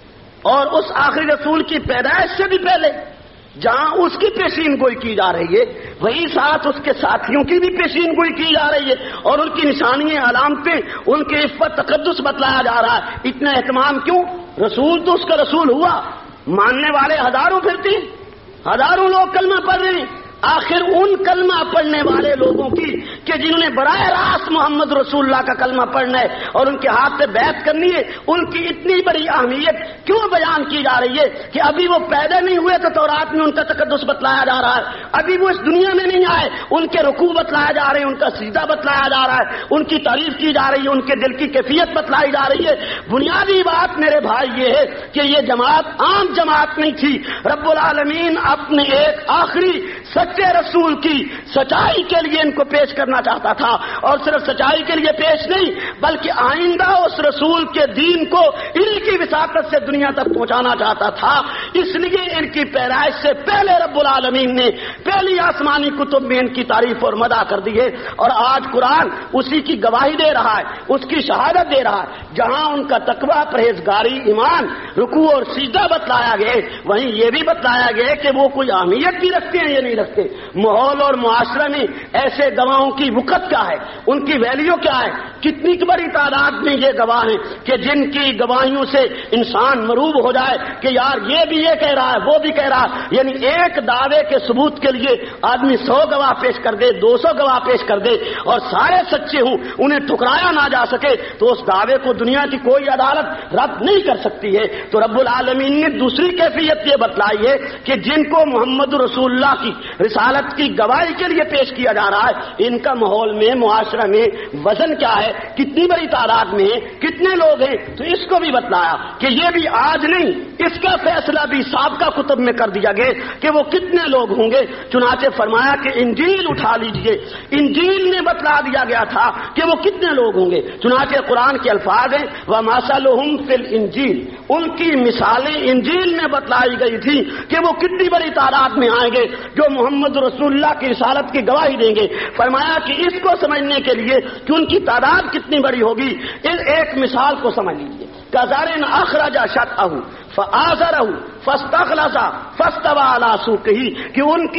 اور اس آخری رسول کی پیدائش سے بھی پہلے جہاں اس کی پیشین گوئی کی جا رہی ہے، وہی ساتھ اس کے ساتھیوں کی بھی پیشین گوئی کی جا رہی ہے اور ان کی نشانیاں، علامتیں، ان کی عفت، تقدس بتلایا جا رہا ہے. اتنا اہتمام کیوں؟ رسول تو اس کا رسول ہوا، ماننے والے ہزاروں پھرتے، ہزاروں لوگ کلمہ پڑھ رہے ہیں. آخر ان کلمہ پڑھنے والے لوگوں کی کہ جنہوں نے براہ راست محمد رسول اللہ کا کلمہ پڑھنا ہے اور ان کے ہاتھ سے بیعت کرنی ہے، ان کی اتنی بڑی اہمیت کیوں بیان کی جا رہی ہے کہ ابھی وہ پیدا نہیں ہوئے تو تورات میں ان کا تقدس بتلایا جا رہا ہے، ابھی وہ اس دنیا میں نہیں آئے ان کے رکوع بتلایا جا رہے ہیں، ان کا سجدہ بتلایا جا رہا ہے، ان کی تعریف کی جا رہی ہے، ان کے دل کی کیفیت بتلائی جا رہی ہے. بنیادی بات میرے بھائی یہ ہے کہ یہ جماعت عام جماعت نہیں تھی. رب العالمین اپنے ایک آخری سچے رسول کی سچائی کے لیے ان کو پیش کرنا چاہتا تھا، اور صرف سچائی کے لیے پیش نہیں بلکہ آئندہ اس رسول کے دین کو انہی کی وساطت سے دنیا تک پہنچانا چاہتا تھا. اس لیے ان کی پیدائش سے پہلے رب العالمین نے پہلی آسمانی کتب میں ان کی تعریف اور مدح کر دی ہے، اور آج قرآن اسی کی گواہی دے رہا ہے، اس کی شہادت دے رہا ہے. جہاں ان کا تقویٰ، پرہیزگاری، ایمان، رکوع اور سجدہ بتلایا گیا، وہیں یہ بھی بتلایا گیا کہ وہ کوئی اہمیت بھی رکھتے ہیں یا نہیں رکھتے. ماحول اور معاشرے میں ایسے گواہوں کی وقت کیا ہے، ان کی ویلیو کیا ہے. کتنی بڑی تعداد میں یہ گواہ ہیں کہ جن کی گواہیوں سے انسان مروب ہو جائے کہ یار یہ بھی یہ کہہ رہا ہے، وہ بھی کہہ رہا ہے. یعنی ایک دعوے کے ثبوت کے لیے آدمی 100 گواہ پیش کر دے، 200 گواہ پیش کر دے اور سارے سچے ہوں، انہیں ٹھکرایا نہ جا سکے تو اس دعوے کو دنیا کی کوئی عدالت رد نہیں کر سکتی ہے. تو رب العالمین نے دوسری کیفیت یہ بتلائی ہے کہ جن کو محمد رسول اللہ کی رسالت کی گواہی کے لیے پیش کیا جا رہا ہے، ان کا ماحول میں، معاشرہ میں وزن کیا ہے، کتنی بڑی تعداد میں ہے، کتنے لوگ ہیں. تو اس کو بھی بتلایا کہ یہ بھی آج نہیں، اس کا فیصلہ بھی سابقہ کتب میں کر دیا گیا کہ وہ کتنے لوگ ہوں گے. چنانچہ فرمایا کہ انجیل اٹھا لیجئے، انجیل نے بتلا دیا گیا تھا کہ وہ کتنے لوگ ہوں گے. چنانچہ قرآن کے الفاظ ہیں وَمَثَلُهُمْ فِي الْإِنجِيلِ، ان کی مثالیں انجیل میں بتلائی گئی تھی کہ وہ کتنی بڑی تعداد میں آئیں گے جو محمد رسول اللہ کی رسالت کی گواہی دیں گے. فرمایا کہ اس کو سمجھنے کے لیے کہ ان کی تعداد کتنی بڑی ہوگی، ایک مثال کو سمجھ لیجیے. كَزَرْعٍ أَخْرَجَ شَطْأَهُ فَآزَرَهُ فَاسْتَغْلَظَ فَاسْتَوَىٰ عَلَىٰ سُوقِهِ کہ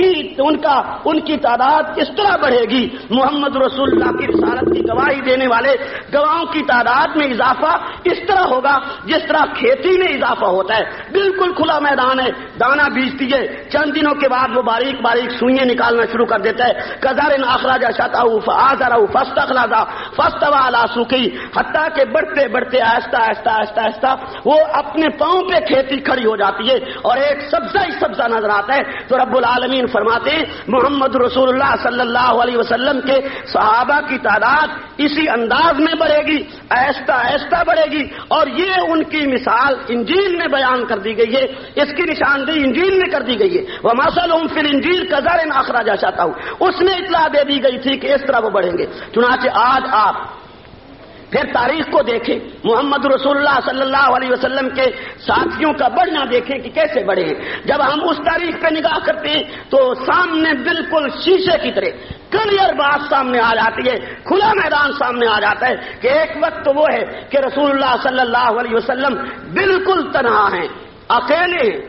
ان کی تعداد اس طرح بڑھے گی. محمد رسول اللہ کی رسالت کی گواہی دینے والے گواہوں کی تعداد میں اضافہ اس طرح ہوگا جس طرح کھیتی میں اضافہ ہوتا ہے. بالکل کھلا میدان ہے، دانا بیجتی ہے، چند دنوں کے بعد وہ باریک باریک سوئیاں نکالنا شروع کر دیتا ہے. كَزَرْعٍ أَخْرَجَ شَطْأَهُ فَآزَرَهُ فَاسْتَغْلَظَ فَاسْتَوَىٰ عَلَىٰ سُوقِهِ حتیٰ کہ بڑھتے بڑھتے آہستہ آہستہ آہستہ آہستہ وہ اپنے پاؤں پہ کھیتی کھڑی ہو جاتی ہے اور ایک سبزہ ہی سبزہ نظر آتا ہے. تو رب العالمین فرماتے ہیں محمد رسول اللہ صلی اللہ علیہ وسلم کے صحابہ کی تعداد اسی انداز میں بڑھے گی، آہستہ آہستہ بڑھے گی، اور یہ ان کی مثال انجیل میں بیان کر دی گئی ہے، اس کی نشاندہی انجیل میں کر دی گئی ہے. وَمَثَلُهُمْ فِي الْإِنجِيلِ كَزَرْعٍ أَخْرَجَ شَطْأَهُ اس میں اطلاع دے دی گئی تھی کہ اس طرح وہ بڑھیں گے. چنانچہ آج آپ پھر تاریخ کو دیکھیں، محمد رسول اللہ صلی اللہ علیہ وسلم کے ساتھیوں کا بڑھنا دیکھیں کہ کیسے بڑھے ہیں. جب ہم اس تاریخ پہ نگاہ کرتے ہیں تو سامنے بالکل شیشے کی طرح کلیئر بات سامنے آ جاتی ہے، کھلا میدان سامنے آ جاتا ہے کہ ایک وقت وہ ہے کہ رسول اللہ صلی اللہ علیہ وسلم بالکل تنہا ہیں، اکیلے ہیں،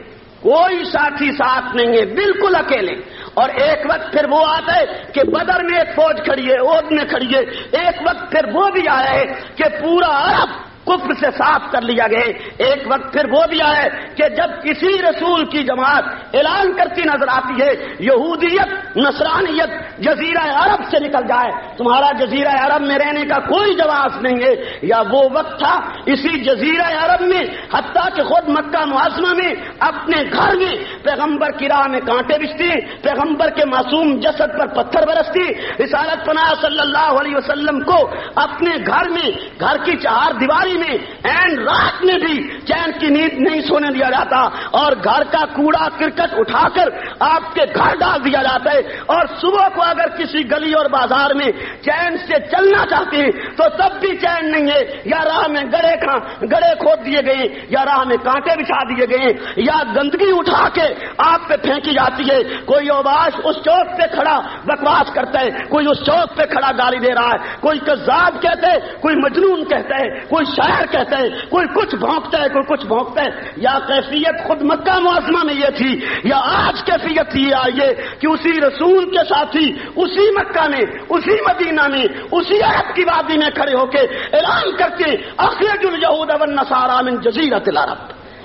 کوئی ساتھی ساتھ نہیں ہے، بالکل اکیلے. اور ایک وقت پھر وہ آتا ہے کہ بدر میں ایک فوج کھڑی ہے، عہد میں کھڑی ہے. ایک وقت پھر وہ بھی آیا ہے کہ پورا عرب کفر سے صاف کر لیا گئے. ایک وقت پھر وہ بھی آیا ہے کہ جب کسی رسول کی جماعت اعلان کرتی نظر آتی ہے یہودیت نصرانیت جزیرہ عرب سے نکل جائے، تمہارا جزیرہ عرب میں رہنے کا کوئی جواز نہیں ہے. یا وہ وقت تھا اسی جزیرہ عرب میں حتیٰ کہ خود مکہ معظمہ میں اپنے گھر میں پیغمبر کی راہ میں کانٹے بچھتے، پیغمبر کے معصوم جسد پر پتھر برستے. رسالت پناہ صلی اللہ علیہ وسلم کو اپنے گھر میں گھر کی چہار دیواری میں این رات میں بھی چین کی نیند نہیں سونے دیا جاتا، اور گھر کا کوڑا کرکٹ اٹھا کر آپ کے گھر ڈال دیا جاتا ہے. اور صبح کو اگر کسی گلی اور بازار میں چین سے چلنا چاہتے ہیں تو تب بھی چین نہیں ہے. یا راہ میں گڑے کھود دیے گئے، یا راہ میں کانٹے بچھا دیے گئے، یا گندگی اٹھا کے آپ پہ پھینکی جاتی ہے. کوئی اوباش اس چوک پہ کھڑا بکواس کرتا ہے، کوئی اس چوک پہ کھڑا گالی دے رہا ہے، کوئی کذاب کہتا ہے، کوئی مجنون کہتا ہے، کوئی شاعر کہتا ہے، کوئی کچھ بھونکتا ہے، کوئی کچھ بھونکتا ہے. یا کیفیت خود مکہ معظمہ میں یہ تھی، یا آج کیفیت یہ آئی ہے کہ اسی رسول کے ساتھی اسی مکہ میں، اسی مدینہ میں، اسی عرب کی وادی میں کھڑے ہو کے اعلان کرتے اخرج الیہود والنصارى من جزیرۃ العرب،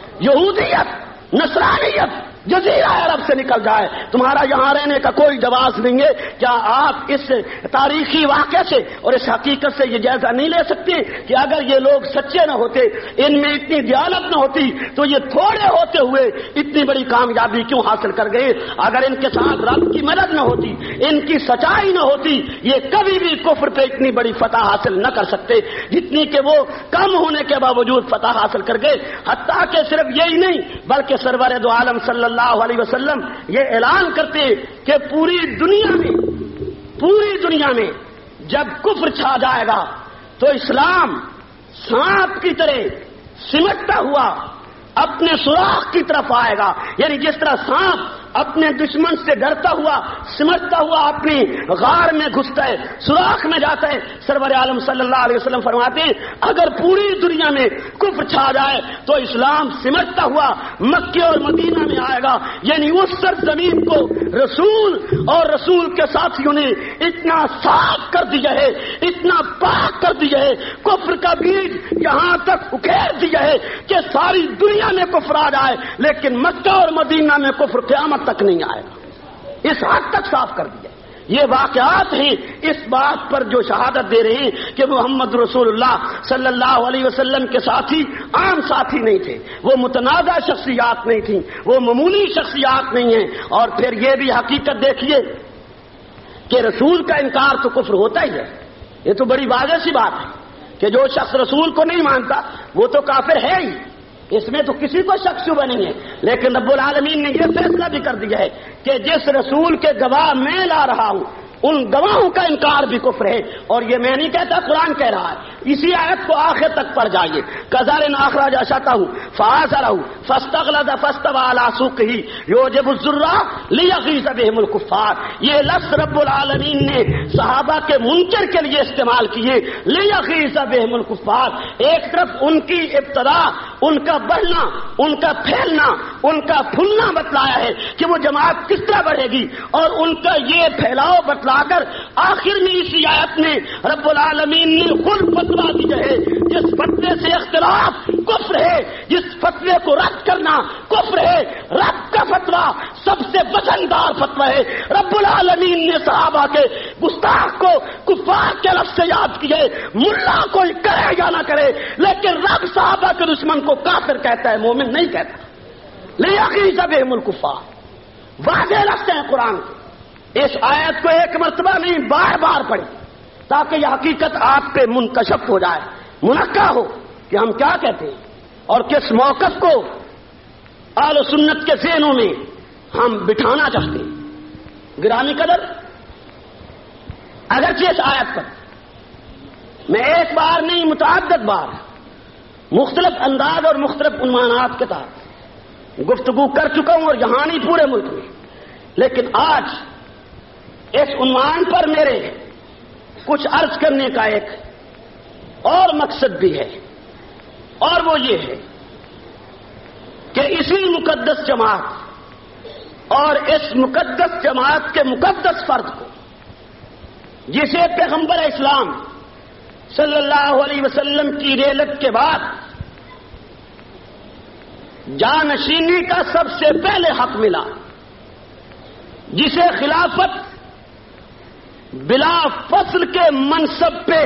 یہودیت نصرانیت جزیرہ عرب سے نکل جائے، تمہارا یہاں رہنے کا کوئی جواز نہیں ہے. کیا آپ اس تاریخی واقعے سے اور اس حقیقت سے یہ جائزہ نہیں لے سکتے کہ اگر یہ لوگ سچے نہ ہوتے، ان میں اتنی دیانت نہ ہوتی، تو یہ تھوڑے ہوتے ہوئے اتنی بڑی کامیابی کیوں حاصل کر گئے؟ اگر ان کے ساتھ رب کی مدد نہ ہوتی، ان کی سچائی نہ ہوتی، یہ کبھی بھی کفر پہ اتنی بڑی فتح حاصل نہ کر سکتے جتنی کہ وہ کم ہونے کے باوجود فتح حاصل کر گئے. حتیٰ کہ صرف یہی نہیں بلکہ سرور دو عالم صلی اللہ علیہ وسلم یہ اعلان کرتے کہ پوری دنیا میں جب کفر چھا جائے گا تو اسلام سانپ کی طرح سمٹتا ہوا اپنے سوراخ کی طرف آئے گا. یعنی جس طرح سانپ اپنے دشمن سے ڈرتا ہوا سمجھتا ہوا اپنی غار میں گھستا ہے، سوراخ میں جاتا ہے. سرور عالم صلی اللہ علیہ وسلم فرماتے ہیں اگر پوری دنیا میں کفر چھا جائے تو اسلام سمجھتا ہوا مکے اور مدینہ میں آئے گا. یعنی اس سرزمین کو رسول اور رسول کے ساتھیوں نے اتنا صاف کر دیا ہے، اتنا پاک کر دیا ہے، کفر کا بیج یہاں تک اکھیڑ دیا ہے کہ ساری دنیا میں کفر آ جائے لیکن مکہ اور مدینہ میں کفر قیامت تک نہیں آئے گا. اس حد تک صاف کر دیا. یہ واقعات ہیں اس بات پر جو شہادت دے رہے ہیں کہ محمد رسول اللہ صلی اللہ علیہ وسلم کے ساتھی عام ساتھی نہیں تھے، وہ متنازع شخصیات نہیں تھیں، وہ معمولی شخصیات نہیں ہیں. اور پھر یہ بھی حقیقت دیکھیے کہ رسول کا انکار تو کفر ہوتا ہی ہے. یہ تو بڑی واضح سی بات ہے کہ جو شخص رسول کو نہیں مانتا وہ تو کافر ہے ہی، اس میں تو کسی کو شک شبہ نہیں ہے. لیکن رب العالمین نے یہ فیصلہ بھی کر دیا ہے کہ جس رسول کے گواہ میں لا رہا ہوں ان گواہوں کا انکار بھی کفر ہے. اور یہ میں نہیں کہتا، قرآن کہہ رہا ہے. اسی آیت کو آخر تک پڑھ جائیے. کذالک اخرج اشطہ فآزرہ فاستغلظ فاستوى على سوقه يعجب الزراع ليغيظ بهم الكفار. یہ لفظ رب العالمین نے صحابہ کے منکر کے لیے استعمال کیے، ليغيظ بهم الكفار. ایک طرف ان کی ابتدا، ان کا بڑھنا، ان کا پھیلنا، ان کا پھولنا بتلایا ہے کہ وہ جماعت کس طرح بڑھے گی، اور ان کا یہ پھیلاؤ بتلا کر آخر میں اسی آیت میں رب العالمین نے خود فتویٰ دیا ہے. جس فتوے سے اختلاف کفر ہے، جس فتوے کو رد کرنا کفر ہے. رب کا فتویٰ سب سے وزندار فتویٰ ہے. رب العالمین نے صحابہ کے گستاخ کو کفار کے لفظ سے یاد کیے. ملا کوئی کرے یا نہ کرے لیکن رب صحابہ کے دشمن کو کافر کہتا ہے، مومن نہیں کہتا. لیغیظ بہم الکفار واضح لفظ ہیں قرآن کے. اس آیت کو ایک مرتبہ نہیں بار بار پڑھیں تاکہ یہ حقیقت آپ پہ منکشف ہو جائے، منقع ہو کہ ہم کیا کہتے ہیں اور کس موقف کو اہل سنت کے ذہنوں میں ہم بٹھانا چاہتے ہیں. گرامی قدر، اگرچہ اس آیت پر میں ایک بار نہیں متعدد بار مختلف انداز اور مختلف عنوانات کے تحت گفتگو کر چکا ہوں اور یہاں نہیں پورے ملک میں، لیکن آج اس عنوان پر میرے کچھ عرض کرنے کا ایک اور مقصد بھی ہے، اور وہ یہ ہے کہ کہ اسی مقدس جماعت اور اس مقدس جماعت کے مقدس فرد کو، جسے پیغمبر اسلام صلی اللہ علیہ وسلم کی رحلت کے بعد جانشینی کا سب سے پہلے حق ملا، جسے خلافت بلا فصل کے منصب پہ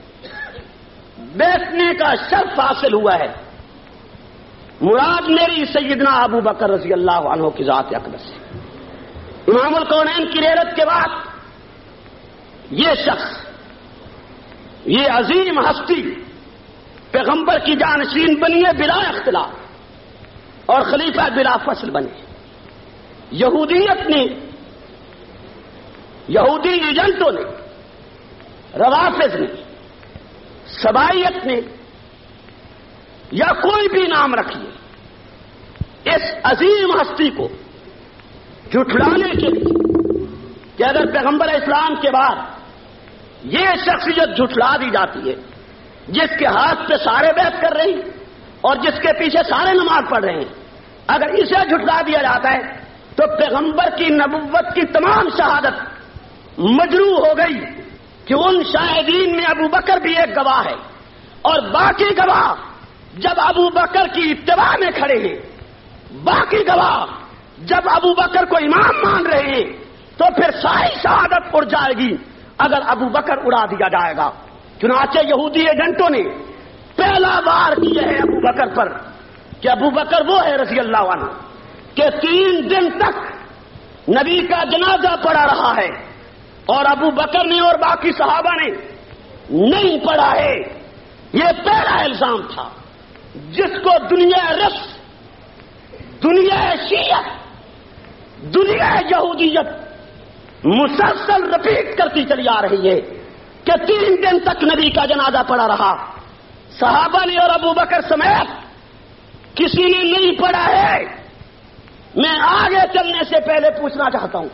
بیٹھنے کا شرف حاصل ہوا ہے، مراد میری سیدنا ابو بکر رضی اللہ عنہ کی ذات اقدس ہے۔ امام الکونین کی رحلت کے بعد یہ شخص، یہ عظیم ہستی پیغمبر کی جانشین بنی ہے بلا اختلاف، اور خلیفہ بلا فصل بنے۔ یہودیت نے، یہودی ایجنٹوں نے، روافض نے، سبائیت نے، یا کوئی بھی نام رکھیے، اس عظیم ہستی کو جھٹلانے کے لیے کہ اگر پیغمبر اسلام کے بعد یہ شخصیت جھٹلا دی جاتی ہے، جس کے ہاتھ پہ سارے بیعت کر رہے ہیں اور جس کے پیچھے سارے نماز پڑھ رہے ہیں، اگر اسے جھٹلا دیا جاتا ہے تو پیغمبر کی نبوت کی تمام شہادت مجروح ہو گئی کہ ان شاہدین میں ابو بکر بھی ایک گواہ ہے، اور باقی گواہ جب ابو بکر کی اتباع میں کھڑے ہیں، باقی گواہ جب ابو بکر کو امام مان رہے ہیں، تو پھر ساری شہادت اڑ جائے گی اگر ابو بکر اڑا دیا جائے گا۔ چنانچہ یہودی ایجنٹوں نے پہلا وار کیا ہے ابو بکر پر کہ ابو بکر وہ ہے رضی اللہ عنہ کہ 3 دن تک نبی کا جنازہ پڑا رہا ہے، اور ابو بکر نے اور باقی صحابہ نے نہیں پڑھا ہے۔ یہ پہلا الزام تھا جس کو دنیا رس، دنیا شیعت، دنیا یہودیت مسلسل رپیٹ کرتی چلی آ رہی ہے کہ 3 دن تک نبی کا جنازہ پڑا رہا، صحابہ نے اور ابو بکر سمیت کسی نے نہیں پڑھا ہے۔ میں آگے چلنے سے پہلے پوچھنا چاہتا ہوں،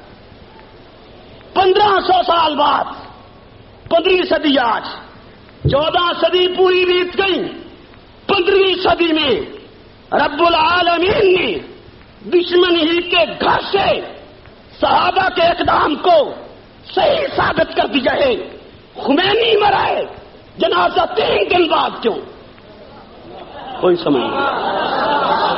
1500 سال بعد، 15ویں صدی آج، 14 صدی پوری بیت گئی، 15ویں صدی میں رب العالمین نے دشمن ہی کے گھر سے صحابہ کے اقدام کو صحیح ثابت کر دیا ہے۔ خمینی مرائے جنازہ 3 دن بعد کیوں؟ کوئی سمجھ نہیں۔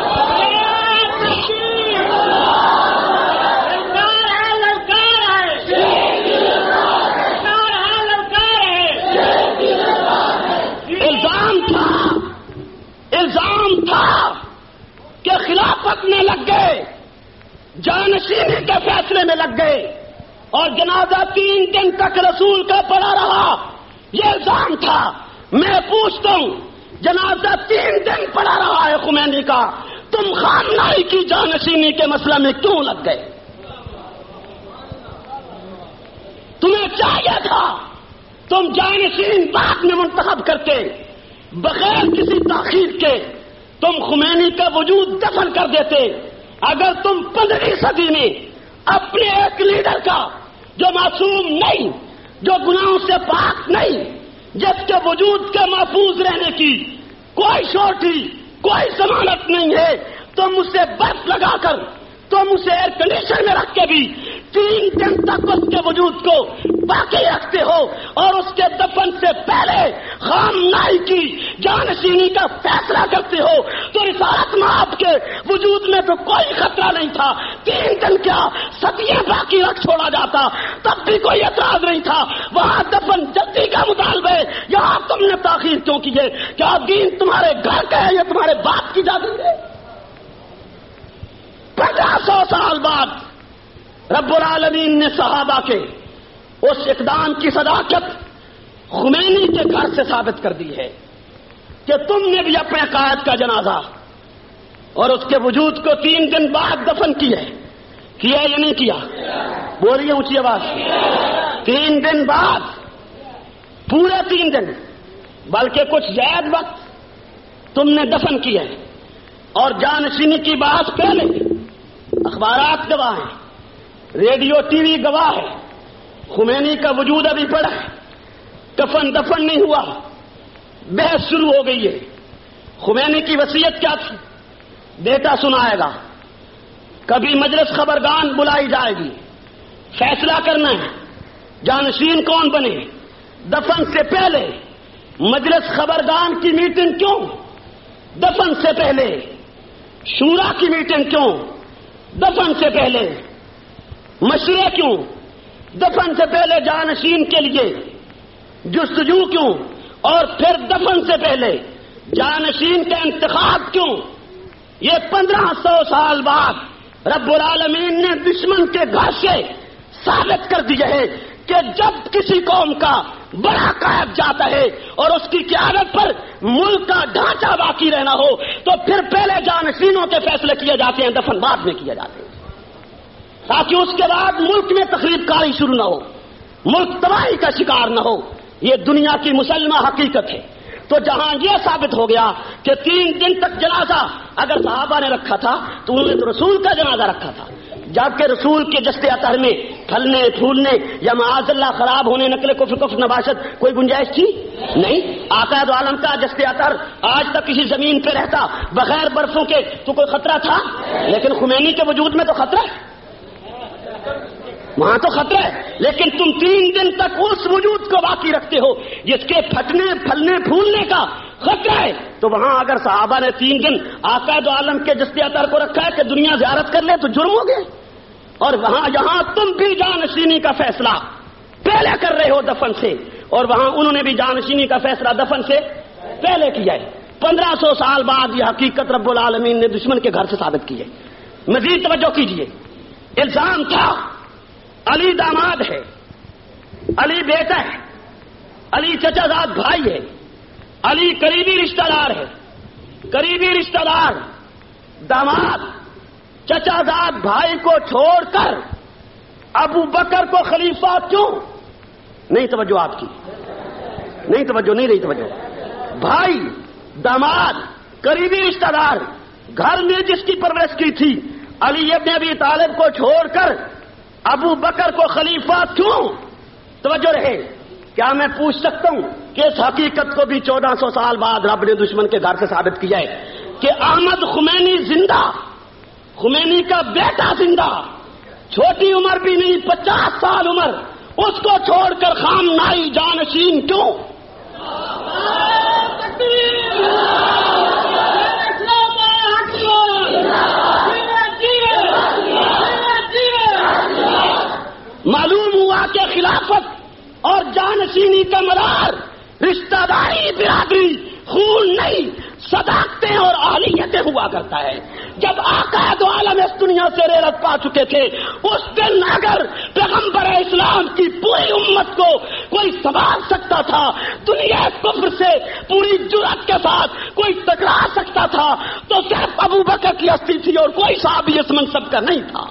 الزام تھا کہ خلافت میں لگ گئے، جانشینی کے فیصلے میں لگ گئے، اور جنازہ 3 دن تک رسول کا پڑا رہا، یہ الزام تھا۔ میں پوچھتا ہوں، جنازہ 3 دن پڑا رہا ہے خمینی کا، تم خامنائی کی جانشینی کے مسئلہ میں کیوں لگ گئے؟ تمہیں چاہیے تھا تم جانشین بعد میں منتخب کرتے، بغیر کسی تاخیر کے تم خمینی کا وجود دفن کر دیتے۔ اگر تم 15ویں صدی میں اپنے ایک لیڈر کا جو معصوم نہیں، جو گناہوں سے پاک نہیں، جس کے وجود کے محفوظ رہنے کی کوئی شورٹی، کوئی ضمانت نہیں ہے، تم اسے برف لگا کر، تم اسے ایئر کنڈیشن میں رکھ کے بھی 3 دن تک اس کے وجود کو باقی رکھتے ہو، اور اس کے دفن سے پہلے خامنائی کی جانشینی کا فیصلہ کرتے ہو، تو رسالت مآب کے وجود میں تو کوئی خطرہ نہیں تھا۔ 3 دن کیا، صدیاں باقی رکھ چھوڑا جاتا، تب بھی کوئی اعتراض نہیں تھا۔ وہاں دفن جلدی کا مطالبہ ہے، یہاں تم نے تاخیر کیوں کی ہے؟ کیا دین تمہارے گھر کا ہے یا تمہارے باپ کی جاگیر ہے؟ 1500 سال بعد رب العالمین نے صحابہ کے اس اقدام کی صداقت خمینی کے گھر سے ثابت کر دی ہے کہ تم نے بھی اپنے قائد کا جنازہ اور اس کے وجود کو 3 دن بعد دفن کیا یا نہیں کیا؟ بولیے اونچی آواز۔ 3 دن بعد، پورے 3 دن، بلکہ کچھ زیادہ وقت تم نے دفن کیا ہے، اور جانشینی کی بات پہلے، اخبارات گواہ ہیں، ریڈیو ٹی وی گواہ ہے، خمینی کا وجود ابھی پڑا ہے، کفن دفن نہیں ہوا، بحث شروع ہو گئی ہے۔ خمینی کی وصیت کیا تھی؟ بیٹا سنائے گا، کبھی مجلس خبرگان بلائی جائے گی، فیصلہ کرنا ہے جانشین کون بنے۔ دفن سے پہلے مجلس خبرگان کی میٹنگ کیوں؟ دفن سے پہلے شورا کی میٹنگ کیوں؟ دفن سے پہلے مشورے کیوں؟ دفن سے پہلے جانشین کے لیے جستجو کیوں؟ اور پھر دفن سے پہلے جانشین کا انتخاب کیوں؟ یہ 1500 سال بعد رب العالمین نے دشمن کے گھر سے ثابت کر دیا ہے کہ جب کسی قوم کا بڑا قائد جاتا ہے اور اس کی قیادت پر ملک کا ڈھانچہ باقی رہنا ہو تو پھر پہلے جانشینوں کے فیصلے کیے جاتے ہیں، دفن بعد میں کیے جاتے ہیں، تاکہ اس کے بعد ملک میں تخریب کاری شروع نہ ہو، ملک تباہی کا شکار نہ ہو۔ یہ دنیا کی مسلمہ حقیقت ہے۔ تو جہاں یہ ثابت ہو گیا کہ 3 دن تک جنازہ اگر صحابہ نے رکھا تھا تو انہوں نے تو رسول کا جنازہ رکھا تھا، جبکہ رسول کے جسد اطہر میں پھلنے پھولنے یا معاذ اللہ خراب ہونے، نقل کفر نباشت کوئی گنجائش تھی نہیں۔ آقا دو عالم کا جسد اطہر آج تک کسی زمین پہ رہتا بغیر برفوں کے تو کوئی خطرہ تھا، لیکن خمینی کے وجود میں تو خطرہ ہے، وہاں تو خطرہ ہے، لیکن تم 3 دن تک اس وجود کو باقی رکھتے ہو جس کے پھٹنے پھلنے پھولنے کا خطرہ ہے۔ تو وہاں اگر صحابہ نے 3 دن آقا دو عالم کے جسد اطہر کو رکھا ہے کہ دنیا زیارت کر لے تو جرم ہو گیا، اور وہاں یہاں تم بھی جانشینی کا فیصلہ پہلے کر رہے ہو دفن سے، اور وہاں انہوں نے بھی جانشینی کا فیصلہ دفن سے پہلے کیا ہے۔ 1500 سال بعد یہ حقیقت رب العالمین نے دشمن کے گھر سے ثابت کی ہے۔ مزید توجہ کیجئے، الزام تھا علی داماد ہے، علی بیٹا ہے، علی چچا زاد بھائی ہے، علی قریبی رشتہ دار ہے، قریبی رشتہ دار داماد چچا زاد بھائی کو چھوڑ کر ابو بکر کو خلیفہ کیوں؟ نہیں توجہ آپ کی، نہیں توجہ، نہیں رہی توجہ۔ بھائی، داماد، قریبی رشتہ دار، گھر میں جس کی پرورش کی تھی، علی ابن ابی طالب کو چھوڑ کر ابو بکر کو خلیفہ کیوں؟ توجہ رہے، کیا میں پوچھ سکتا ہوں کہ اس حقیقت کو بھی 1400 سال بعد رب نے دشمن کے گھر سے ثابت کیا ہے کہ احمد خمینی زندہ، خمینی کا بیٹا زندہ، چھوٹی عمر بھی نہیں، 50 سال عمر، اس کو چھوڑ کر خامنائی جانشین کیوں؟ معلوم ہوا کہ خلافت اور جانشینی کا مدار رشتہ داری، برادری، خون نہیں، صداقتیں اور اہلیتیں ہوا کرتا ہے۔ جب آقا دو عالم اس دنیا سے ریرت پا چکے تھے، اس دن اگر پیغمبر اسلام کی پوری امت کو کوئی سنبھال سکتا تھا، دنیا کفر سے پوری جرأت کے ساتھ کوئی ٹکرا سکتا تھا تو صرف ابو بکر کی ہستی تھی، اور کوئی صحابی اس منصب کا نہیں تھا،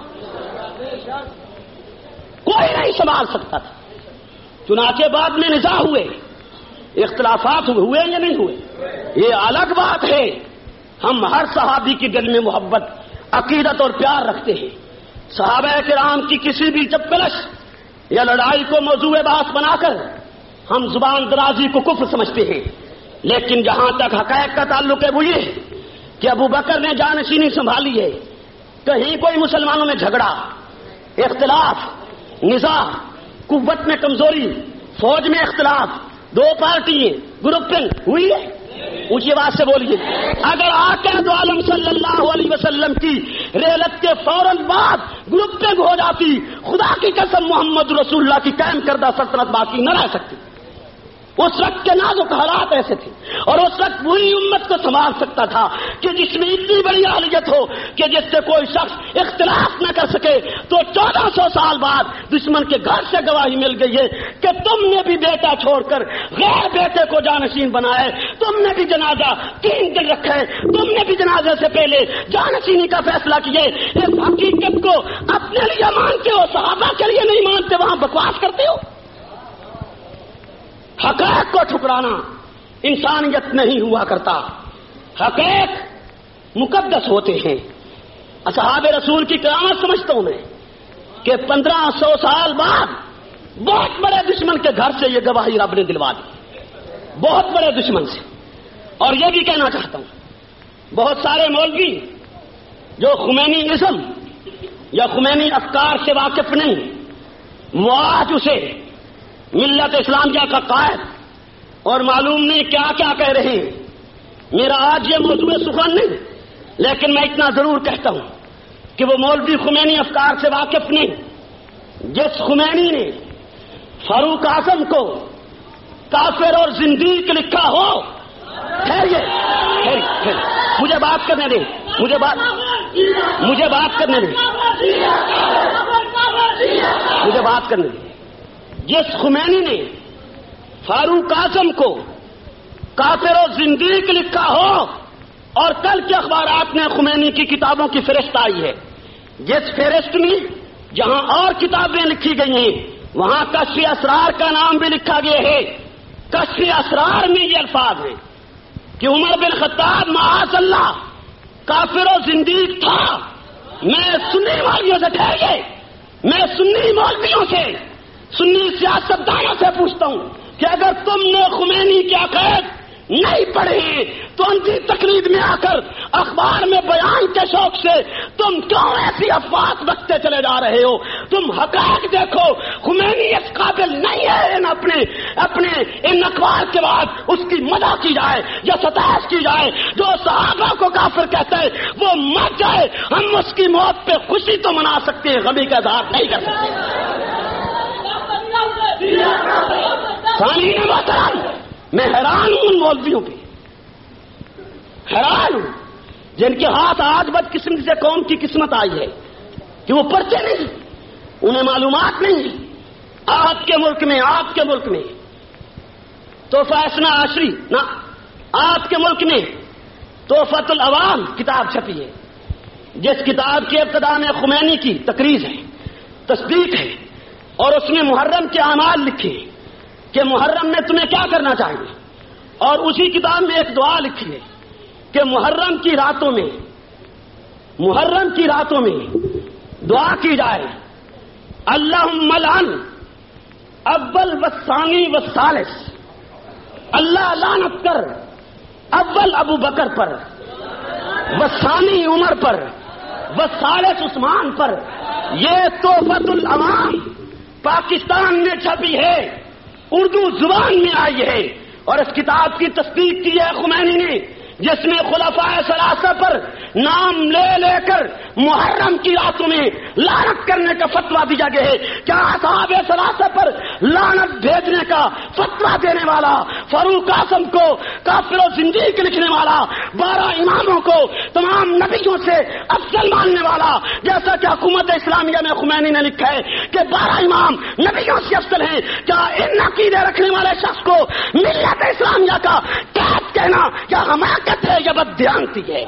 کوئی نہیں سنبھال سکتا تھا۔ چنانچہ بعد میں نزاع ہوئے، اختلافات ہوئے یا نہیں ہوئے، یہ الگ بات ہے۔ ہم ہر صحابی کی دل میں محبت، عقیدت اور پیار رکھتے ہیں۔ صحابہ کرام کی کسی بھی چپلش یا لڑائی کو موضوع بحث بنا کر ہم زبان درازی کو کفر سمجھتے ہیں، لیکن جہاں تک حقائق کا تعلق ہے وہ یہ ہے کہ ابو بکر نے جانشینی سنبھالی ہے۔ کہیں کوئی مسلمانوں میں جھگڑا، اختلاف، نزاع، قوت میں کمزوری، فوج میں اختلاف، 2 پارٹییں، گروپنگ ہوئی ہے؟ اونچی آواز سے بولیے۔ اگر آقا دو عالم صلی اللہ علیہ وسلم کی رحلت کے فوراً بعد گروپنگ ہو جاتی، خدا کی قسم محمد رسول اللہ کی قائم کردہ سلطنت باقی نہ رہ سکتی۔ اس وقت کے نازک حالات ایسے تھے، اور اس وقت پوری امت کو سنبھال سکتا تھا کہ جس میں اتنی بڑی اہلیت ہو کہ جس سے کوئی شخص اختلاف نہ کر سکے۔ تو 1400 سال بعد دشمن کے گھر سے گواہی مل گئی ہے کہ تم نے بھی بیٹا چھوڑ کر غیر بیٹے کو جانشین بنایا ہے، تم نے بھی جنازہ 3 دن رکھا ہے، تم نے بھی جنازے سے پہلے جانشینی کا فیصلہ کیے۔ اس حقیقت کو اپنے لیے مانتے ہو، صحابہ کے لیے نہیں مانتے، وہاں بکواس کرتے ہو۔ حقائق کو ٹھکرانا انسانیت نہیں ہوا کرتا، حقائق مقدس ہوتے ہیں۔ اصحاب رسول کی کرامت سمجھتا ہوں میں کہ 1500 سال بعد بہت بڑے دشمن کے گھر سے یہ گواہی رب نے دلوا دی، بہت بڑے دشمن سے۔ اور یہ بھی کہنا چاہتا ہوں، بہت سارے مولوی جو خمینی ازم یا خمینی افکار سے واقف نہیں، وہ آج اسے ملت اسلامیہ کا قائد اور معلوم نہیں کیا کیا کہہ رہے ہیں۔ میرا آج یہ موضوع سخن نہیں، لیکن میں اتنا ضرور کہتا ہوں کہ وہ مولوی خمینی افکار سے واقف نہیں جس خمینی نے فاروق اعظم کو کافر اور زندیق لکھا ہو۔ ٹھہریے، مجھے بات کرنے دیں، مجھے بات کرنے دیں، مجھے بات کرنے دیں۔ جس خمینی نے فاروق اعظم کو کافر اور زندیق لکھا ہو، اور کل کے اخبارات میں خمینی کی کتابوں کی فہرست آئی ہے، جس فہرست میں جہاں اور کتابیں لکھی گئی ہیں وہاں کشف اسرار کا نام بھی لکھا گیا ہے۔ کشف اسرار میں یہ الفاظ ہیں کہ عمر بن خطاب معاذ اللہ کافر و زندیق تھا۔ میں سنی مولویوں سے ٹھہریے، میں سنی مولویوں سے، سنی سیاستدانوں سے پوچھتا ہوں کہ اگر تم نے خمینی کے عقائد نہیں پڑھے تو اندھی تقلید میں آ کر اخبار میں بیان کے شوق سے تم کیوں ایسی افواہ رکھتے چلے جا رہے ہو؟ تم حقائق دیکھو، خمینی اس قابل نہیں ہے اپنے ان اخبار کے بعد اس کی مدح کی جائے یا ستائش کی جائے۔ جو صحابہ کو کافر کہتا ہے وہ مر جائے، ہم اس کی موت پہ خوشی تو منا سکتے ہیں، غمی کا اظہار نہیں کر سکتے۔ سامعین محترم، میں حیران ہوں ان مولویوں پہ، حیران ہوں جن کے ہاتھ آج بدقسمتی سے قوم کی قسمت آئی ہے کہ وہ پڑھتے نہیں، انہیں معلومات نہیں۔ آپ کے ملک میں تحفہ اسنا عشری نہ، آپ کے ملک میں تحفۃ العوام کتاب چھپی ہے، جس کتاب کی ابتدا میں خمینی کی تقریر ہے، تصدیق ہے، اور اس میں محرم کے اعمال لکھے کہ محرم میں تمہیں کیا کرنا چاہیے، اور اسی کتاب میں ایک دعا لکھی ہے کہ محرم کی راتوں میں دعا کی جائے، اللہم لعن اول والثانی والثالث، اللہ لعنت کر اول ابو بکر پر، والثانی عمر پر، والثالث عثمان پر۔ یہ تحفۃ العوام پاکستان میں چھپی ہے، اردو زبان میں آئی ہے، اور اس کتاب کی تصدیق کی ہے خمینی نے، جس میں خلفائے ثلاثہ پر نام لے لے کر محرم کی راتوں میں لعنت کرنے کا فتویٰ دیا گیا ہے۔ کیا اصحاب ثلاثہ پر لعنت بھیجنے کا فتویٰ دینے والا، فاروق اعظم کو کافر و زندیق لکھنے والا، 12 اماموں کو تمام نبیوں سے افضل ماننے والا، جیسا کہ حکومت اسلامیہ میں خمینی نے لکھا ہے کہ 12 امام نبیوں سے افضل ہیں، کیا ان عقیدے رکھنے والے شخص کو ملت اسلامیہ کا قائد کہنا یا حماقت ہے یا بددیانتی ہے؟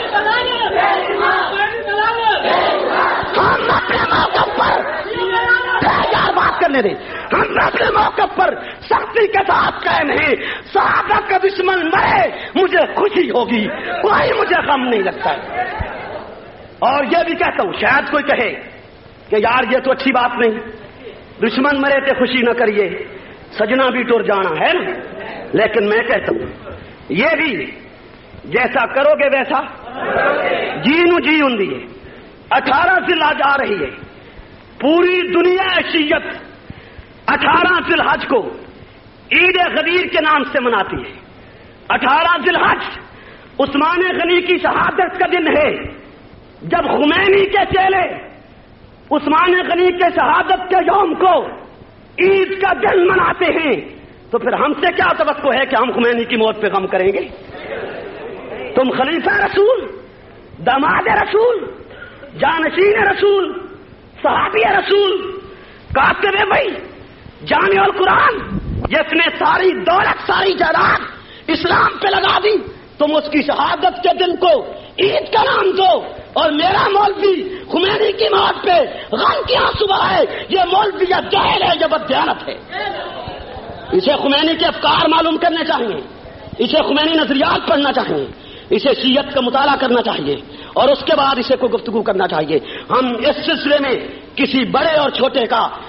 ہم اپنے موقف پر بات کرنے دیں، ہم اپنے موقف پر سختی کے ساتھ قائم ہیں۔ صحابہ کا دشمن مرے مجھے خوشی ہوگی، کوئی مجھے غم نہیں لگتا ہے۔ اور یہ بھی کہتا ہوں، شاید کوئی کہے کہ یار یہ تو اچھی بات نہیں، دشمن مرے تو خوشی نہ کریے، سجنا بھی ٹر جانا ہے نا، لیکن میں کہتا ہوں یہ بھی جیسا کرو گے ویسا جی ہوں 18 ذی الحج آ رہی ہے، پوری دنیا شیعت 18 ذی الحج کو عید غدیر کے نام سے مناتی ہے۔ 18 ذی الحج عثمان غنی کی شہادت کا دن ہے۔ جب خمینی کے چیلے عثمان غنی کے شہادت کے یوم کو عید کا دن مناتے ہیں تو پھر ہم سے کیا توقع ہے کہ ہم خمینی کی موت پہ غم کریں گے؟ تم خلیفہ رسول، داماد رسول، جانشین رسول، صحابی رسول، کاتب بھائی جامع القرآن، جس نے ساری دولت ساری جائیداد اسلام پہ لگا دی، تم اس کی شہادت کے دن کو عید کا نام دو، اور میرا مولوی خمینی کی موت پہ غم کی آنسو بہائے، یہ مولوی یا جاہل ہے یا بددیانت ہے۔ اسے خمینی کے افکار معلوم کرنے چاہیے، اسے خمینی نظریات پڑھنا چاہیے، اسے شیعت کا مطالعہ کرنا چاہیے، اور اس کے بعد اسے کو گفتگو کرنا چاہیے۔ ہم اس سلسلے میں کسی بڑے اور چھوٹے کا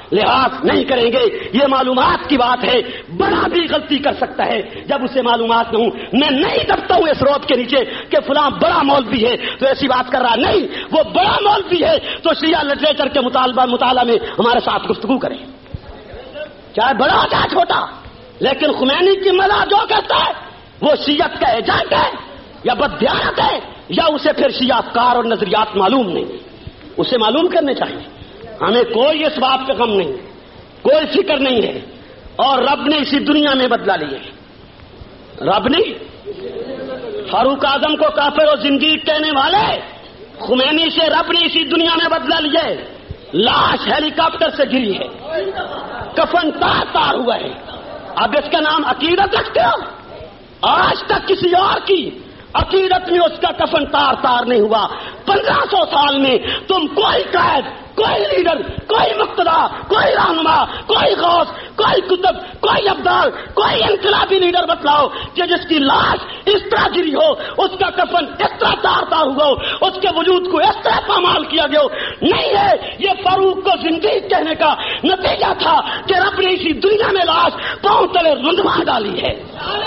لحاظ نہیں کریں گے. یہ معلومات کی بات ہے. بڑا بھی غلطی کر سکتا ہے جب اسے معلومات نہ ہوں. میں نہیں دبتا ہوں اس روپ کے نیچے کہ فلاں بڑا مولوی ہے تو ایسی بات کر رہا. نہیں, وہ بڑا مولوی ہے تو شیعہ لٹریچر کے مطالعہ میں ہمارے ساتھ گفتگو کریں, چاہے بڑا چاہے چھوٹا. لیکن خمینی کی ملا جو کہتا ہے وہ شیعت کا ایجنٹ ہے یا بددیانت ہے, یا اسے پھر شیعہ افکار اور نظریات معلوم نہیں. اسے معلوم کرنے چاہیے. ہمیں کوئی اس بات پہ غم نہیں, کوئی فکر نہیں ہے. اور رب نے اسی دنیا میں بدلا لیے. رب نے فاروق اعظم کو کافر و زندیق کہنے والے خمینی سے رب نے اسی دنیا میں بدلا لیے. لاش ہیلی کاپٹر سے گری ہے, کفن تار ہوا ہے. اب اس کا نام عقیدت رکھتے ہو. آج تک کسی اور کی عقیدت میں اس کا کفن تار نہیں ہوا. 1500 سال میں تم کوئی قائد, کوئی لیڈر, کوئی مقتدا, کوئی رہنما, کوئی غوث, کوئی کتب, کوئی ابدال, کوئی انقلابی لیڈر بتلاؤ کہ جس کی لاش اس طرح گری ہو, اس کا کفن اس طرح تار ہوا ہو, اس کے وجود کو اس طرح پامال کیا گیا ہو. نہیں ہے. یہ فاروق کو زندگی کہنے کا نتیجہ تھا کہ رب نے اسی دنیا میں لاش پاؤں تلے رندوا ڈالی ہے.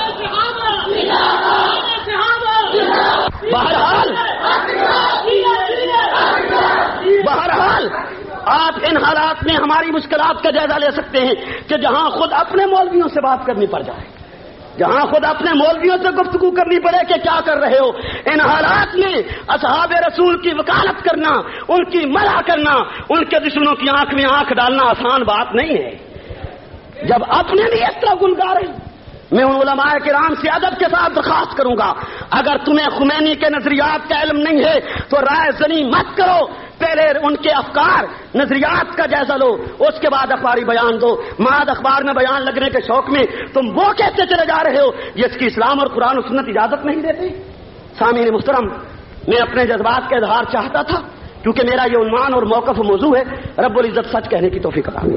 بہرحال آپ ان حالات میں ہماری مشکلات کا جائزہ لے سکتے ہیں کہ جہاں خود اپنے مولویوں سے بات کرنی پڑ جائے, جہاں خود اپنے مولویوں سے گفتگو کرنی پڑے کہ کیا کر رہے ہو. ان حالات میں اصحاب رسول کی وکالت کرنا, ان کی مدح کرنا, ان کے دشمنوں کی آنکھ میں آنکھ ڈالنا آسان بات نہیں ہے. جب اپنے بھی اس طرح گلگار ہیں, میں ان علماء کرام سے ادب کے ساتھ درخواست کروں گا, اگر تمہیں خمینی کے نظریات کا علم نہیں ہے تو رائے زنی مت کرو. پہلے ان کے افکار نظریات کا جائزہ لو, اس کے بعد اخباری بیان دو. معاد اخبار میں بیان لگنے کے شوق میں تم وہ کہتے چلے جا رہے ہو جس کی اسلام اور قرآن و سنت اجازت نہیں دیتی. سامعین محترم, میں اپنے جذبات کا اظہار چاہتا تھا کیونکہ میرا یہ عنوان اور موقف و موضوع ہے. رب العزت سچ کہنے کی توفیق عطا فرمائے.